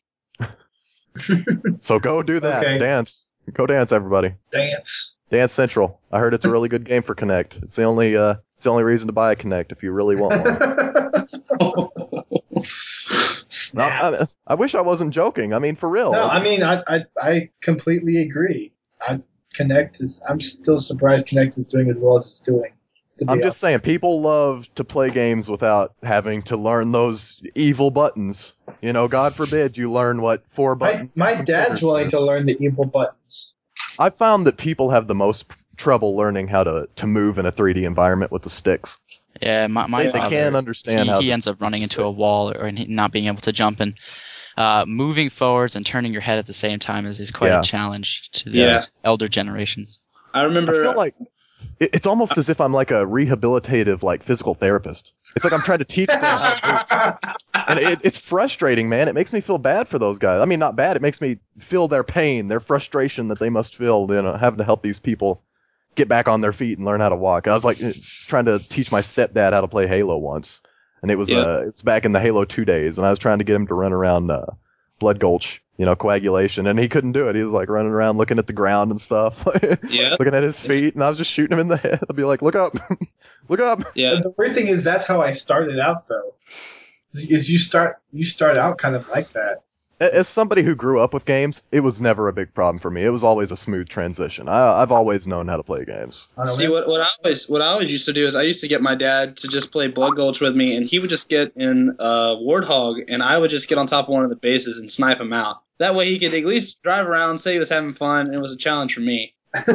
So go do that. Okay. Dance. Go dance, everybody. Dance. Dance Central. I heard it's a really good game for Kinect. It's the only, uh, it's the only reason to buy a Kinect if you really want one. No, Snap. I, I wish I wasn't joking. I mean, for real. No, I mean, I, I, I completely agree. I Connect is. I'm still surprised Connect is doing as well as it's doing. to be I'm just honest. saying, people love to play games without having to learn those evil buttons. You know, God forbid you learn what four My, buttons. my and some dad's triggers willing do. to learn the evil buttons. I found that people have the most trouble learning how to, to move in a three D environment with the sticks. Yeah, my, my They, they father, can't understand he, how he to- ends up running into a wall or and he- not being able to jump, and uh, moving forwards and turning your head at the same time is, is quite Yeah. a challenge to the Yeah. elder generations. I I remember. feel like it, it's almost as if I'm like a rehabilitative, like physical therapist. It's like I'm trying to teach them how to move. And it, it's frustrating, man. It makes me feel bad for those guys. I mean, not bad. It makes me feel their pain, their frustration that they must feel, you know, having to help these people get back on their feet and learn how to walk. I was like eh, trying to teach my stepdad how to play Halo once, and it was Yeah. uh, it's back in the Halo two days, and I was trying to get him to run around uh, Blood Gulch, you know, coagulation, and he couldn't do it. He was like running around looking at the ground and stuff, Yeah. looking at his feet, and I was just shooting him in the head. I'd be like, "Look up, look up." Yeah. The weird thing is that's how I started out though. Is you start you start out kind of like that. As somebody who grew up with games, it was never a big problem for me. It was always a smooth transition. I, I've always known how to play games. I don't See know. what what I always what I always used to do is I used to get my dad to just play Blood Gulch with me, and he would just get in uh, Warthog, and I would just get on top of one of the bases and snipe him out. That way he could at least drive around, say he was having fun, and it was a challenge for me.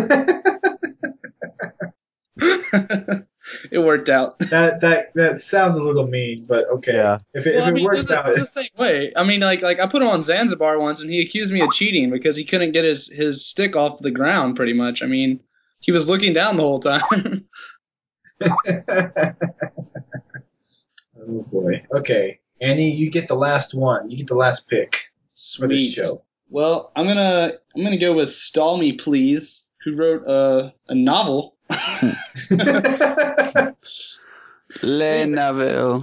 It worked out. that that that sounds a little mean, but okay. Yeah. If it, Well, if I it mean, it works was, it out, was the same way. I mean, like like I put him on Zanzibar once, and he accused me of cheating because he couldn't get his his stick off the ground. Pretty much. I mean, he was looking down the whole time. Oh boy. Okay, Annie, you get the last one. You get the last pick for this Sweet. show. Well, I'm gonna I'm gonna go with Stall Me Please, who wrote a a novel. Le Navel.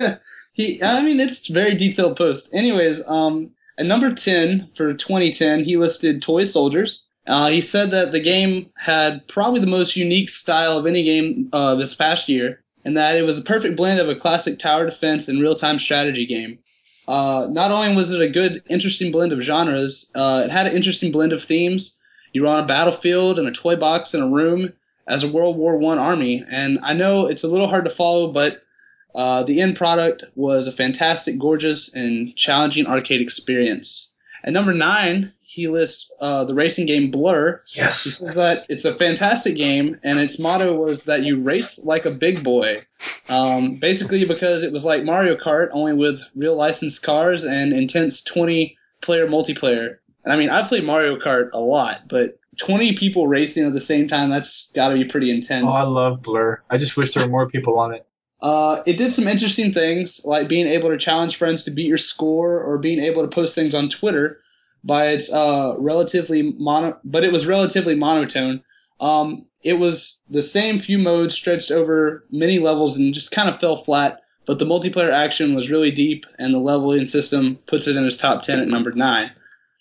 He, I mean, it's a very detailed post. Anyways, um, at number ten for twenty ten, he listed Toy Soldiers. Uh, he said that the game had probably the most unique style of any game uh, this past year, and that it was the perfect blend of a classic tower defense and real-time strategy game. Uh, not only was it a good, interesting blend of genres, uh, it had an interesting blend of themes. You were on a battlefield and a toy box in a room as a World War One army, and I know it's a little hard to follow, but uh, the end product was a fantastic, gorgeous, and challenging arcade experience. At number nine, he lists uh, the racing game Blur. Yes. He says that it's a fantastic game, and its motto was that you race like a big boy. Um, basically because it was like Mario Kart, only with real licensed cars and intense twenty-player multiplayer. And I mean, I've played Mario Kart a lot, but twenty people racing at the same time, that's got to be pretty intense. Oh, I love Blur. I just wish there were more people on it. Uh, it did some interesting things, like being able to challenge friends to beat your score or being able to post things on Twitter by its uh, relatively mono, but it was relatively monotone. Um, it was the same few modes stretched over many levels and just kind of fell flat, but the multiplayer action was really deep, and the leveling system puts it in his top ten at number nine.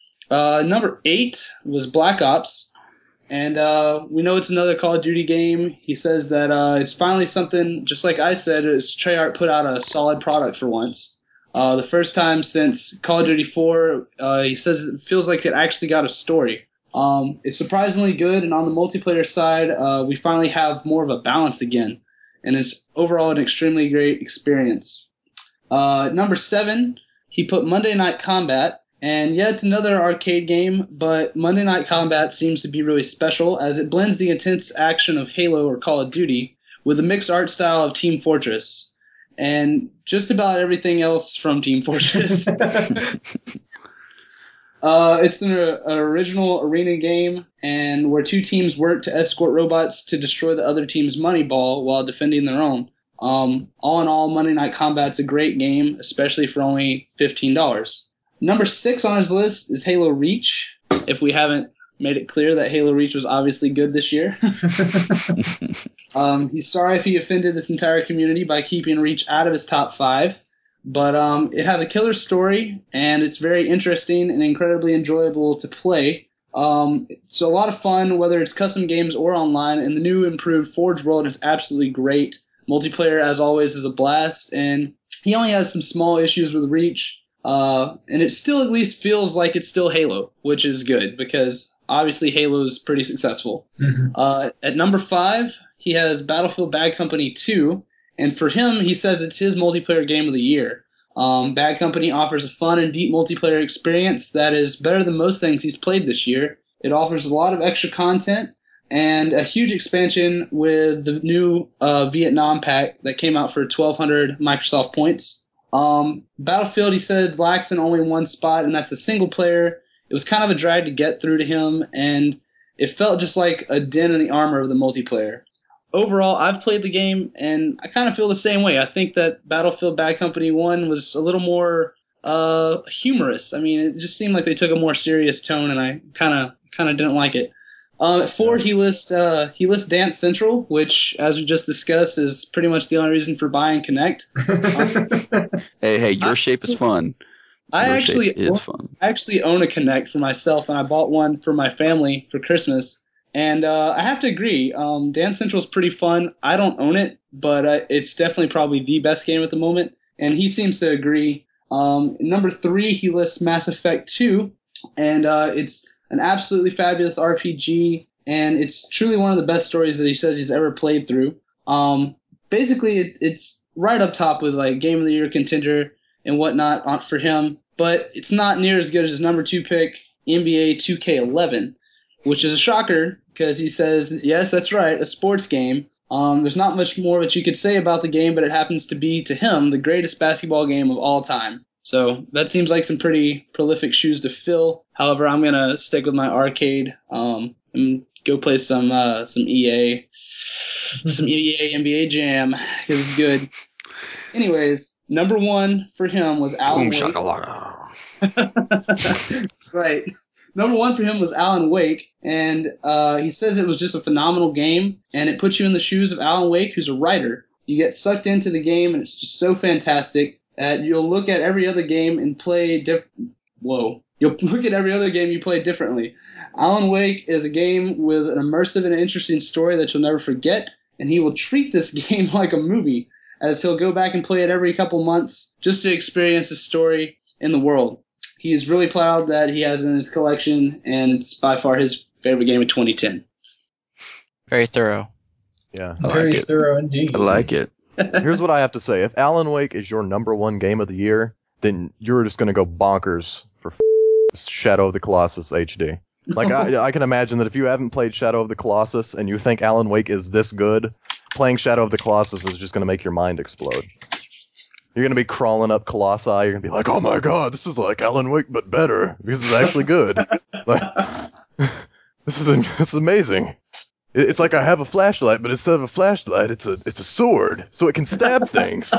Uh, number eight was Black Ops. And uh, we know it's another Call of Duty game. He says that uh, it's finally something, just like I said, is Treyarch put out a solid product for once. Uh, the first time since Call of Duty four, uh, he says it feels like it actually got a story. Um, it's surprisingly good, and on the multiplayer side, uh, we finally have more of a balance again. And it's overall an extremely great experience. Uh, number seven, he put Monday Night Combat. And yeah, it's another arcade game, but Monday Night Combat seems to be really special as it blends the intense action of Halo or Call of Duty with the mixed art style of Team Fortress and just about everything else from Team Fortress. uh, it's an, an original arena game and where two teams work to escort robots to destroy the other team's money ball while defending their own. Um, all in all, Monday Night Combat's a great game, especially for only fifteen dollars. Number six on his list is Halo Reach, if we haven't made it clear that Halo Reach was obviously good this year. um, he's sorry if he offended this entire community by keeping Reach out of his top five, but um, it has a killer story, and it's very interesting and incredibly enjoyable to play. Um, it's a lot of fun, whether it's custom games or online, and the new improved Forge World is absolutely great. Multiplayer, as always, is a blast, and he only has some small issues with Reach. Uh, and it still at least feels like it's still Halo, which is good because obviously Halo's pretty successful. Mm-hmm. Uh, at number five, he has Battlefield Bad Company two, and for him, he says it's his multiplayer game of the year. Um, Bad Company offers a fun and deep multiplayer experience that is better than most things he's played this year. It offers a lot of extra content and a huge expansion with the new uh, Vietnam pack that came out for twelve hundred Microsoft points. Um, Battlefield, he said, lacks in only one spot, and that's the single player. It was kind of a drag to get through to him, and it felt just like a dent in the armor of the multiplayer. Overall, I've played the game, and I kind of feel the same way. I think that Battlefield Bad Company one was a little more uh, humorous. I mean, it just seemed like they took a more serious tone, and I kind of kind of didn't like it. Um, at four, he lists uh, he lists Dance Central, which, as we just discussed, is pretty much the only reason for buying Kinect. Um, hey, hey, your I, shape is fun. I your actually shape is fun. I actually own a Kinect for myself, and I bought one for my family for Christmas. And uh, I have to agree, um, Dance Central is pretty fun. I don't own it, but uh, it's definitely probably the best game at the moment, and he seems to agree. Um, number three, he lists Mass Effect two, and uh, it's an absolutely fabulous R P G, and it's truly one of the best stories that he says he's ever played through. Um, basically, it, it's right up top with like Game of the Year contender and whatnot for him, but it's not near as good as his number two pick, N B A two K eleven, which is a shocker because he says, yes, that's right, a sports game. Um, there's not much more that you could say about the game, but it happens to be, to him, the greatest basketball game of all time. So that seems like some pretty prolific shoes to fill. However, I'm going to stick with my arcade um, and go play some uh, some E A. some N B A N B A Jam. It was good. Anyways, number one for him was Alan Boom Wake. shakalaka. Right. Number one for him was Alan Wake, and uh, he says it was just a phenomenal game, and it puts you in the shoes of Alan Wake, who's a writer. You get sucked into the game, and it's just so fantastic that you'll look at every other game and play different. Whoa. You'll look at every other game you play differently. Alan Wake is a game with an immersive and interesting story that you'll never forget, and he will treat this game like a movie, as he'll go back and play it every couple months just to experience the story in the world. He is really proud that he has it in his collection, and it's by far his favorite game of twenty ten. Very thorough. Yeah. I Very like it. thorough indeed. I like it. Here's what I have to say. If Alan Wake is your number one game of the year, then you're just going to go bonkers for f- Shadow of the Colossus H D. Like, I, I can imagine that if you haven't played Shadow of the Colossus and you think Alan Wake is this good, playing Shadow of the Colossus is just going to make your mind explode. You're going to be crawling up Colossi. You're going to be like, oh my god, this is like Alan Wake, but better. Because it's actually good. Like, this is this is amazing. It- It's like I have a flashlight, but instead of a flashlight, it's a it's a sword, so it can stab things.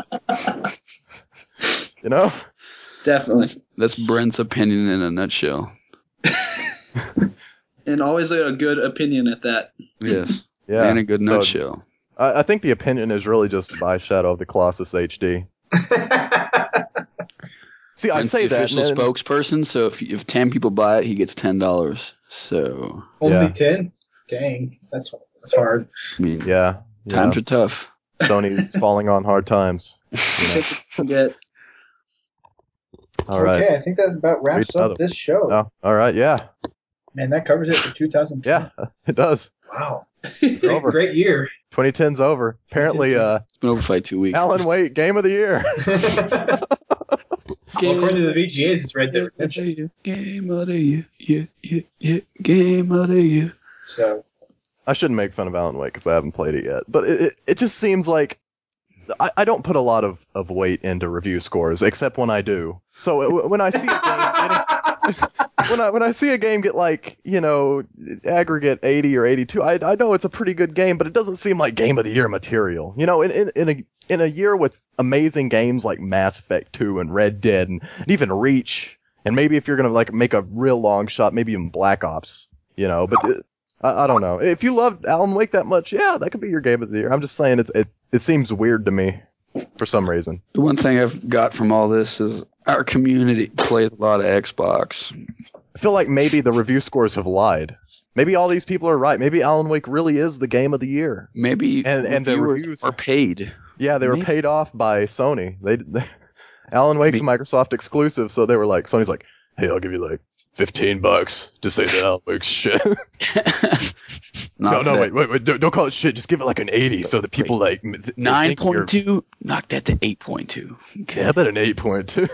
You know? Definitely. That's Brent's opinion in a nutshell. And always a good opinion at that. Yes. Yeah. In a good So, nutshell. I, I think the opinion is really just buy Shadow of the Colossus H D. See, I Brent's say the that. official and- spokesperson, so if if ten people buy it, he gets ten dollars. So, Only Yeah. ten? Dang, that's that's hard. I mean, Yeah. yeah. times are tough. Sony's falling on hard times. You know. Get All right. Okay, I think that about wraps Read up another this show. Oh, all right. Yeah. Man, that covers it for two thousand ten. Yeah. It does. Wow. It's Great, over. great year. twenty ten's over. Apparently, uh, It's been over for like two weeks. Alan Wake, game of the year. Well, according to the V G As, it's Red Dead Redemption. Game of the year. Yeah, yeah, yeah. Game of the year. So, I shouldn't make fun of Alan Wake because I haven't played it yet, but it, it, it just seems like I, I don't put a lot of, of weight into review scores, except when I do. So w- when I see a game getting, when I when I see a game get like you know aggregate eighty or eighty-two, I I know it's a pretty good game, but it doesn't seem like game of the year material. You know, in in, in a in a year with amazing games like Mass Effect two and Red Dead and, and even Reach, and maybe if you're gonna like make a real long shot, maybe even Black Ops. You know, but. It, I, I don't know. If you loved Alan Wake that much, yeah, that could be your game of the year. I'm just saying it, it it seems weird to me for some reason. The one thing I've got from all this is our community plays a lot of Xbox. I feel like maybe the review scores have lied. Maybe all these people are right. Maybe Alan Wake really is the game of the year. Maybe And- and the reviewers reviews- are paid. Yeah, they were Maybe. paid off by Sony. They, they Alan Wake's a Microsoft exclusive, so they were like, Sony's like, hey, I'll give you like fifteen bucks to say that Alan Wake's shit. no, Knock no, that- wait, wait, wait, don't, don't call it shit. Just give it like an eighty, so that people like th- they Nine think you're- point two. Knock that to eight point two. Okay. Yeah, I bet an eight point two.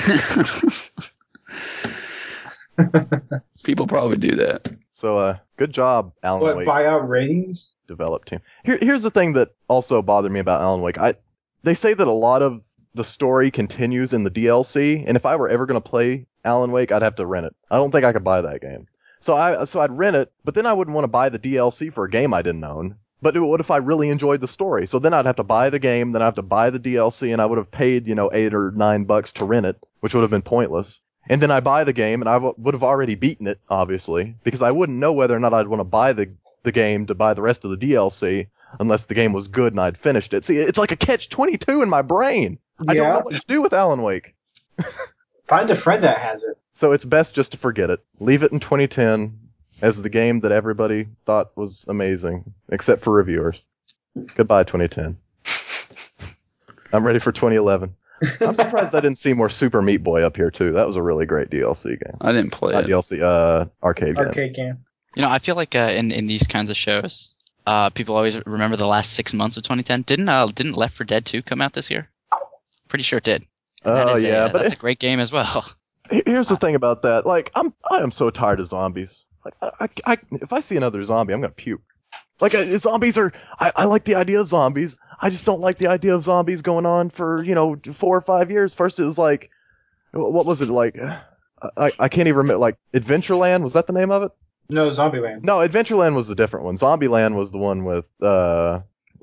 People probably do that. So, uh, good job, Alan what, Wake buyout ratings? developed team. Here, here's the thing that also bothered me about Alan Wake. I, they say that a lot of the story continues in the D L C, and if I were ever going to play Alan Wake, I'd have to rent it. I don't think I could buy that game. So I, so I'd rent it, but then I wouldn't want to buy the D L C for a game I didn't own. But what if I really enjoyed the story? So then I'd have to buy the game, then I'd have to buy the D L C, and I would have paid, you know, eight or nine bucks to rent it, which would have been pointless. And then I buy the game, and I w- would have already beaten it, obviously, because I wouldn't know whether or not I'd want to buy the the game to buy the rest of the D L C unless the game was good and I'd finished it. See, it's like a catch twenty-two in my brain. I don't Yeah. know what to do with Alan Wake. Find a friend that has it. So it's best just to forget it. Leave it in twenty ten as the game that everybody thought was amazing, except for reviewers. Goodbye, twenty ten. I'm ready for twenty eleven. I'm surprised I didn't see more Super Meat Boy up here, too. That was a really great D L C game. I didn't play Not it. D L C, uh, arcade game. Arcade game. You know, I feel like uh, in in these kinds of shows, uh, people always remember the last six months of twenty ten. Didn't uh, didn't Left four Dead two come out this year? Pretty sure it did. And that Oh, is a, yeah, uh, but that's a great game as well. here's the thing about that. Like, I'm I am so tired of zombies. Like, I, I, I if I see another zombie, I'm gonna puke. Like, uh, zombies are. I, I like the idea of zombies. I just don't like the idea of zombies going on for you know four or five years. First, it was like, what was it like? I I can't even remember. Like, Adventureland, was that the name of it? No, Zombieland. No, Adventureland was the different one. Zombieland was the one with uh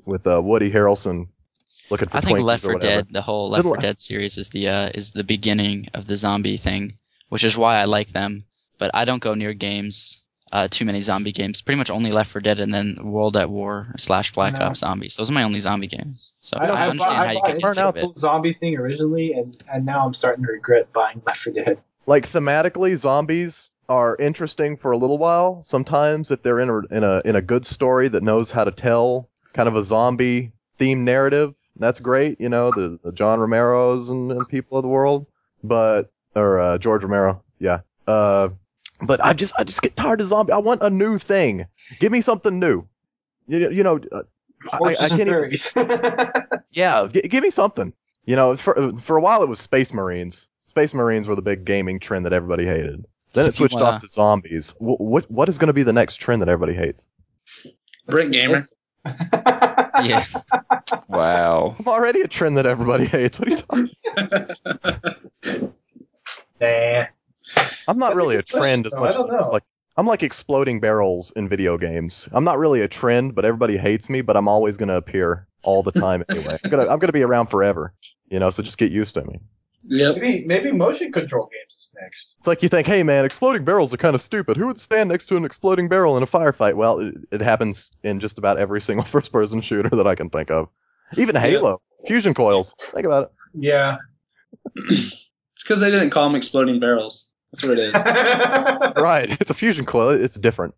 with uh, Woody Harrelson looking for I think Twinkies Left or four whatever. Dead, the whole Left Little- four Dead series is the uh, is the beginning of the zombie thing, which is why I like them. But I don't go near games, uh, too many zombie games. Pretty much only Left four Dead and then World at War slash Black No. Ops Zombies. Those are my only zombie games. So I, I, I, understand bought, how I you bought get into into Burnout the it. zombie thing originally, and, and now I'm starting to regret buying Left four Dead. Like thematically, zombies are interesting for a little while. Sometimes if they're in a in a in a good story that knows how to tell kind of a zombie themed narrative, that's great. You know, the, the John Romero's and, and people of the world, but or uh, George Romero, yeah. Uh, but I just I just get tired of zombie. I want a new thing. Give me something new. You, you know, uh, I, I Horses and can't even- fairies. Yeah, g- give me something. You know, for for a while it was Space Marines. Space Marines were the big gaming trend that everybody hated. Then So it if you switched wanna- off to zombies. What what, what is going to be the next trend that everybody hates? Brick Gamer. Yeah. Wow. I'm already a trend that everybody hates. What are you talking? Nah. I'm not That's a really a good question, trend as though. I much don't as it's know. like I'm like exploding barrels in video games. I'm not really a trend, but everybody hates me. But I'm always going to appear all the time anyway. I'm gonna I'm gonna be around forever. You know, so just get used to me. Yep. Maybe maybe motion control games is next. It's like you think, hey man, exploding barrels are kind of stupid. Who would stand next to an exploding barrel in a firefight? Well, it, it happens in just about every single first-person shooter that I can think of. Even Halo, fusion coils. Think about it. Yeah. It's because they didn't call them exploding barrels. That's what it is. Right, it's a fusion coil. It's different.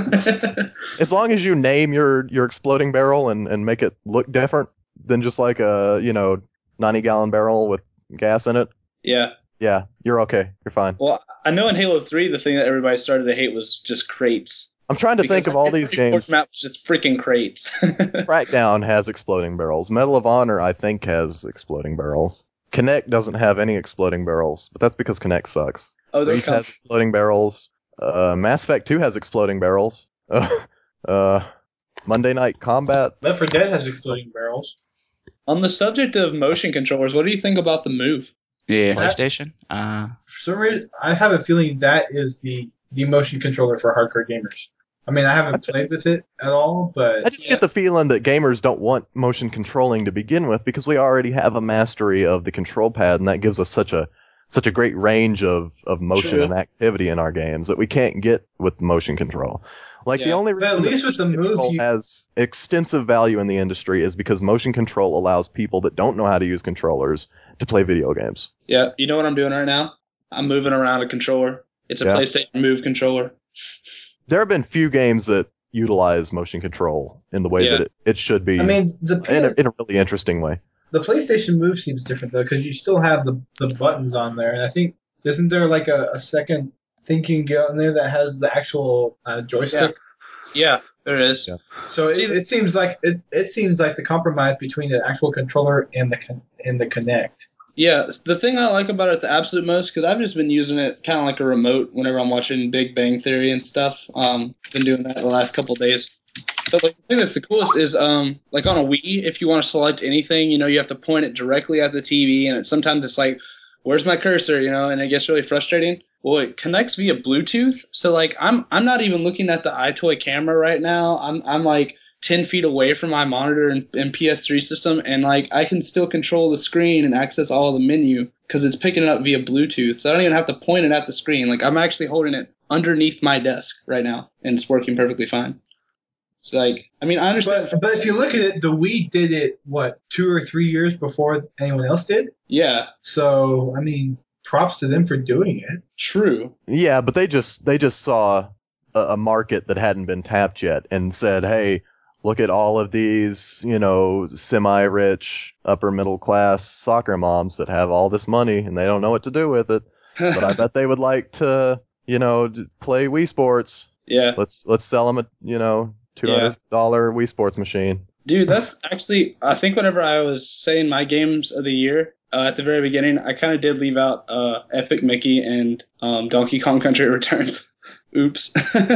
As long as you name your your exploding barrel and and make it look different than just like a you know ninety gallon barrel with gas in it. Yeah. Yeah, you're okay. You're fine. Well, I know in Halo three, the thing that everybody started to hate was just crates. I'm trying to think Because of all every these fourth games. map was just freaking crates. Crackdown has exploding barrels. Medal of Honor, I think, has exploding barrels. Kinect doesn't have any exploding barrels, but that's because Kinect sucks. oh, there Reach comes. has exploding barrels. Uh, Mass Effect two has exploding barrels. Uh, uh, Monday Night Combat. Left four Dead has exploding barrels. On the subject of motion controllers, what do you think about the Move? Yeah. PlayStation. Uh, For some reason, I have a feeling that is the the motion controller for hardcore gamers. I mean, I haven't played with it at all, but I just Yeah. get the feeling that gamers don't want motion controlling to begin with because we already have a mastery of the control pad, and that gives us such a such a great range of, of motion True. and activity in our games that we can't get with motion control. Like the Yeah. only But at reason that least with the motion Move, control you- has extensive value in the industry is because motion control allows people that don't know how to use controllers to play video games. Yeah, you know what I'm doing right now? I'm moving around a controller. It's a Yeah. PlayStation Move controller. There have been few games that utilize motion control in the way Yeah. that it, it should be I mean, the P- in, a, in a really interesting way. the PlayStation Move seems different though, because you still have the the buttons on there, and I think isn't there like a, a second thing you can get on there that has the actual uh, joystick? Yeah, there is. Yeah. So See, it, it seems like it, it seems like the compromise between the actual controller and the con- and the Kinect. Yeah, the thing I like about it the absolute most, because I've just been using it kind of like a remote whenever I'm watching Big Bang Theory and stuff. Um, been doing that the last couple days. But like the thing that's the coolest is um, like on a Wii, if you want to select anything, you know, you have to point it directly at the T V, and it, sometimes it's like, where's my cursor, you know, and it gets really frustrating. Well, it connects via Bluetooth, so like I'm I'm not even looking at the iToy camera right now. I'm I'm like ten feet away from my monitor and, and P S three system, and like I can still control the screen and access all the menu because it's picking it up via Bluetooth. So I don't even have to point it at the screen. Like I'm actually holding it underneath my desk right now, and it's working perfectly fine. So like, I mean, I understand. But but if you look at it, the Wii did it what two or three years before anyone else did. Yeah, So I mean, props to them for doing it. true. Yeah, but they just they just saw a, a market that hadn't been tapped yet and said, "Hey, look at all of these, you know, semi-rich, upper middle class soccer moms that have all this money and they don't know what to do with it. But I bet they would like to, you know, d- play Wii Sports. Yeah. Let's let's sell them a, you know, two hundred dollar Wii Sports machine." Dude, that's actually, I think whenever I was saying my games of the year, uh, at the very beginning, I kind of did leave out uh, Epic Mickey and um, Donkey Kong Country Returns. Oops.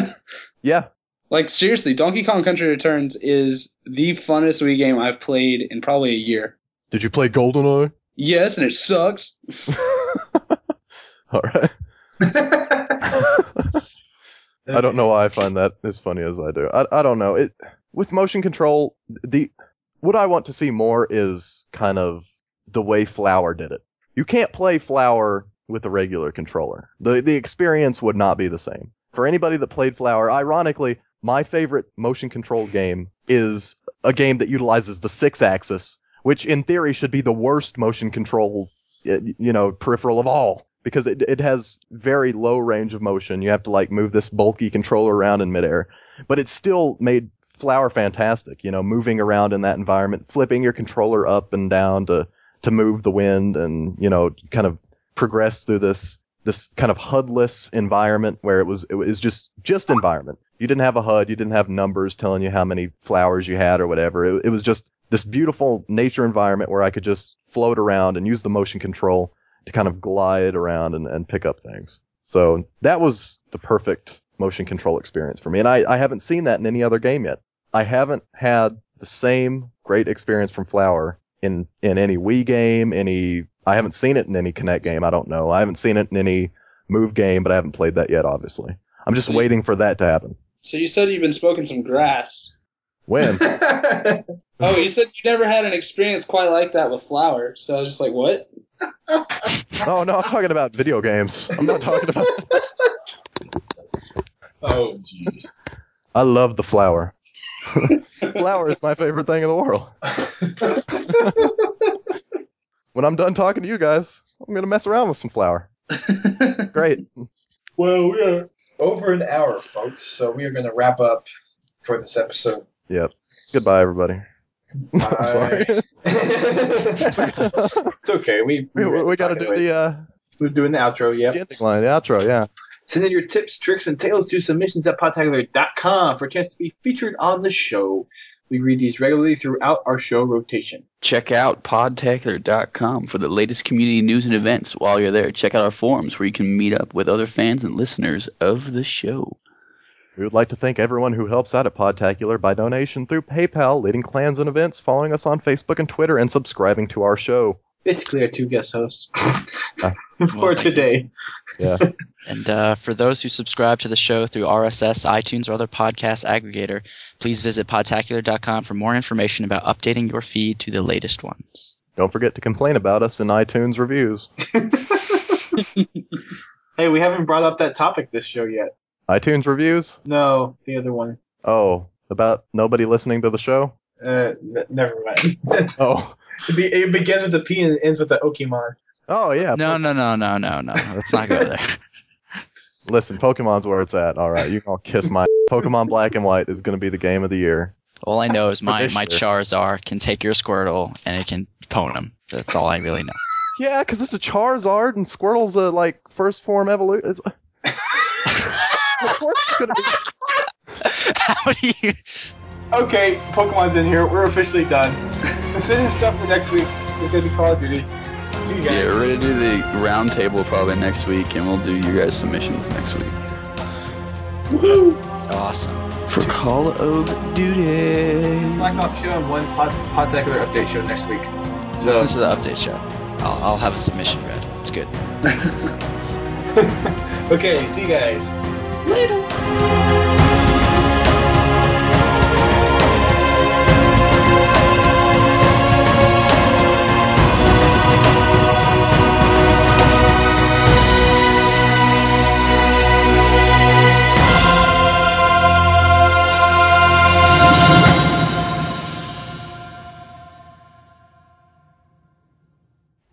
Yeah. Like, seriously, Donkey Kong Country Returns is the funnest Wii game I've played in probably a year. Did you play GoldenEye? Yes, and it sucks. All right. I don't know why I find that as funny as I do. I I don't know. It with motion control, the what I want to see more is kind of the way Flower did it. You can't play Flower with a regular controller. The the experience would not be the same. For anybody that played Flower, ironically, my favorite motion controlled game is a game that utilizes the six axis, which in theory should be the worst motion control, you know, peripheral of all, because it it has very low range of motion. You have to like move this bulky controller around in midair, but it still made Flower fantastic, you know, moving around in that environment, flipping your controller up and down to to move the wind and, you know, kind of progress through this this kind of H U D-less environment where it was it was just just environment. You didn't have a H U D, you didn't have numbers telling you how many flowers you had or whatever. It, it was just this beautiful nature environment where I could just float around and use the motion control to kind of glide around and, and pick up things. So that was the perfect motion control experience for me. And I, I haven't seen that in any other game yet. I haven't had the same great experience from Flower in, in any Wii game, any... I haven't seen it in any Kinect game, I don't know. I haven't seen it in any Move game, but I haven't played that yet, obviously. I'm just So you- waiting for that to happen. So you said you've been smoking some grass. When? Oh, you said you never had an experience quite like that with Flower. So I was just like, what? Oh, no, I'm talking about video games. I'm not talking about... Oh, jeez. I love the Flower. Flower is my favorite thing in the world. When I'm done talking to you guys, I'm going to mess around with some Flower. Great. Well, we are over an hour, folks, so we are going to wrap up for this episode. Yep. Goodbye, everybody. I'm sorry. It's okay. We we we, we got to do the, uh, We're doing the outro, yep. the ending line, the outro, yeah. Send in your tips, tricks, and tales to submissions at podtacular dot com for a chance to be featured on the show. We read these regularly throughout our show rotation. Check out podtacular dot com for the latest community news and events. While you're there, check out our forums where you can meet up with other fans and listeners of the show. We would like to thank everyone who helps out at Podtacular by donation through PayPal, leading clans and events, following us on Facebook and Twitter, and subscribing to our show. Basically, our two guest hosts Uh, for well, thank today. Yeah. And uh, for those who subscribe to the show through R S S, iTunes, or other podcast aggregator, please visit podtacular dot com for more information about updating your feed to the latest ones. Don't forget to complain about us in iTunes reviews. Hey, we haven't brought up that topic this show yet. iTunes reviews? No, the other one. Oh, about nobody listening to the show? Uh, n- never mind. Oh. it, be- it begins with a P and it ends with a Pokemon. Oh, yeah. No, no, no, no, no, no. Let's not go there. Listen, Pokemon's where it's at. All right, you can all kiss my... Pokemon Black and White is going to be the game of the year. All I know is my, this my year. Charizard can take your Squirtle and it can pwn him. That's all I really know. Yeah, because it's a Charizard and Squirtle's a, like, first form evolution. It's... Of course it's going to be... How do you... Okay, Pokemon's in here. We're officially done. Send in stuff for next week. It's going to be Call of Duty. See you guys. Yeah, we're going to do the round table probably next week, and we'll do your guys' submissions next week. Woohoo! Awesome. For Call of Duty. Black Ops show and one pod, Podtacular update show next week. So, Listen to the update show. I'll, I'll have a submission read. It's good. okay, see you guys. Later.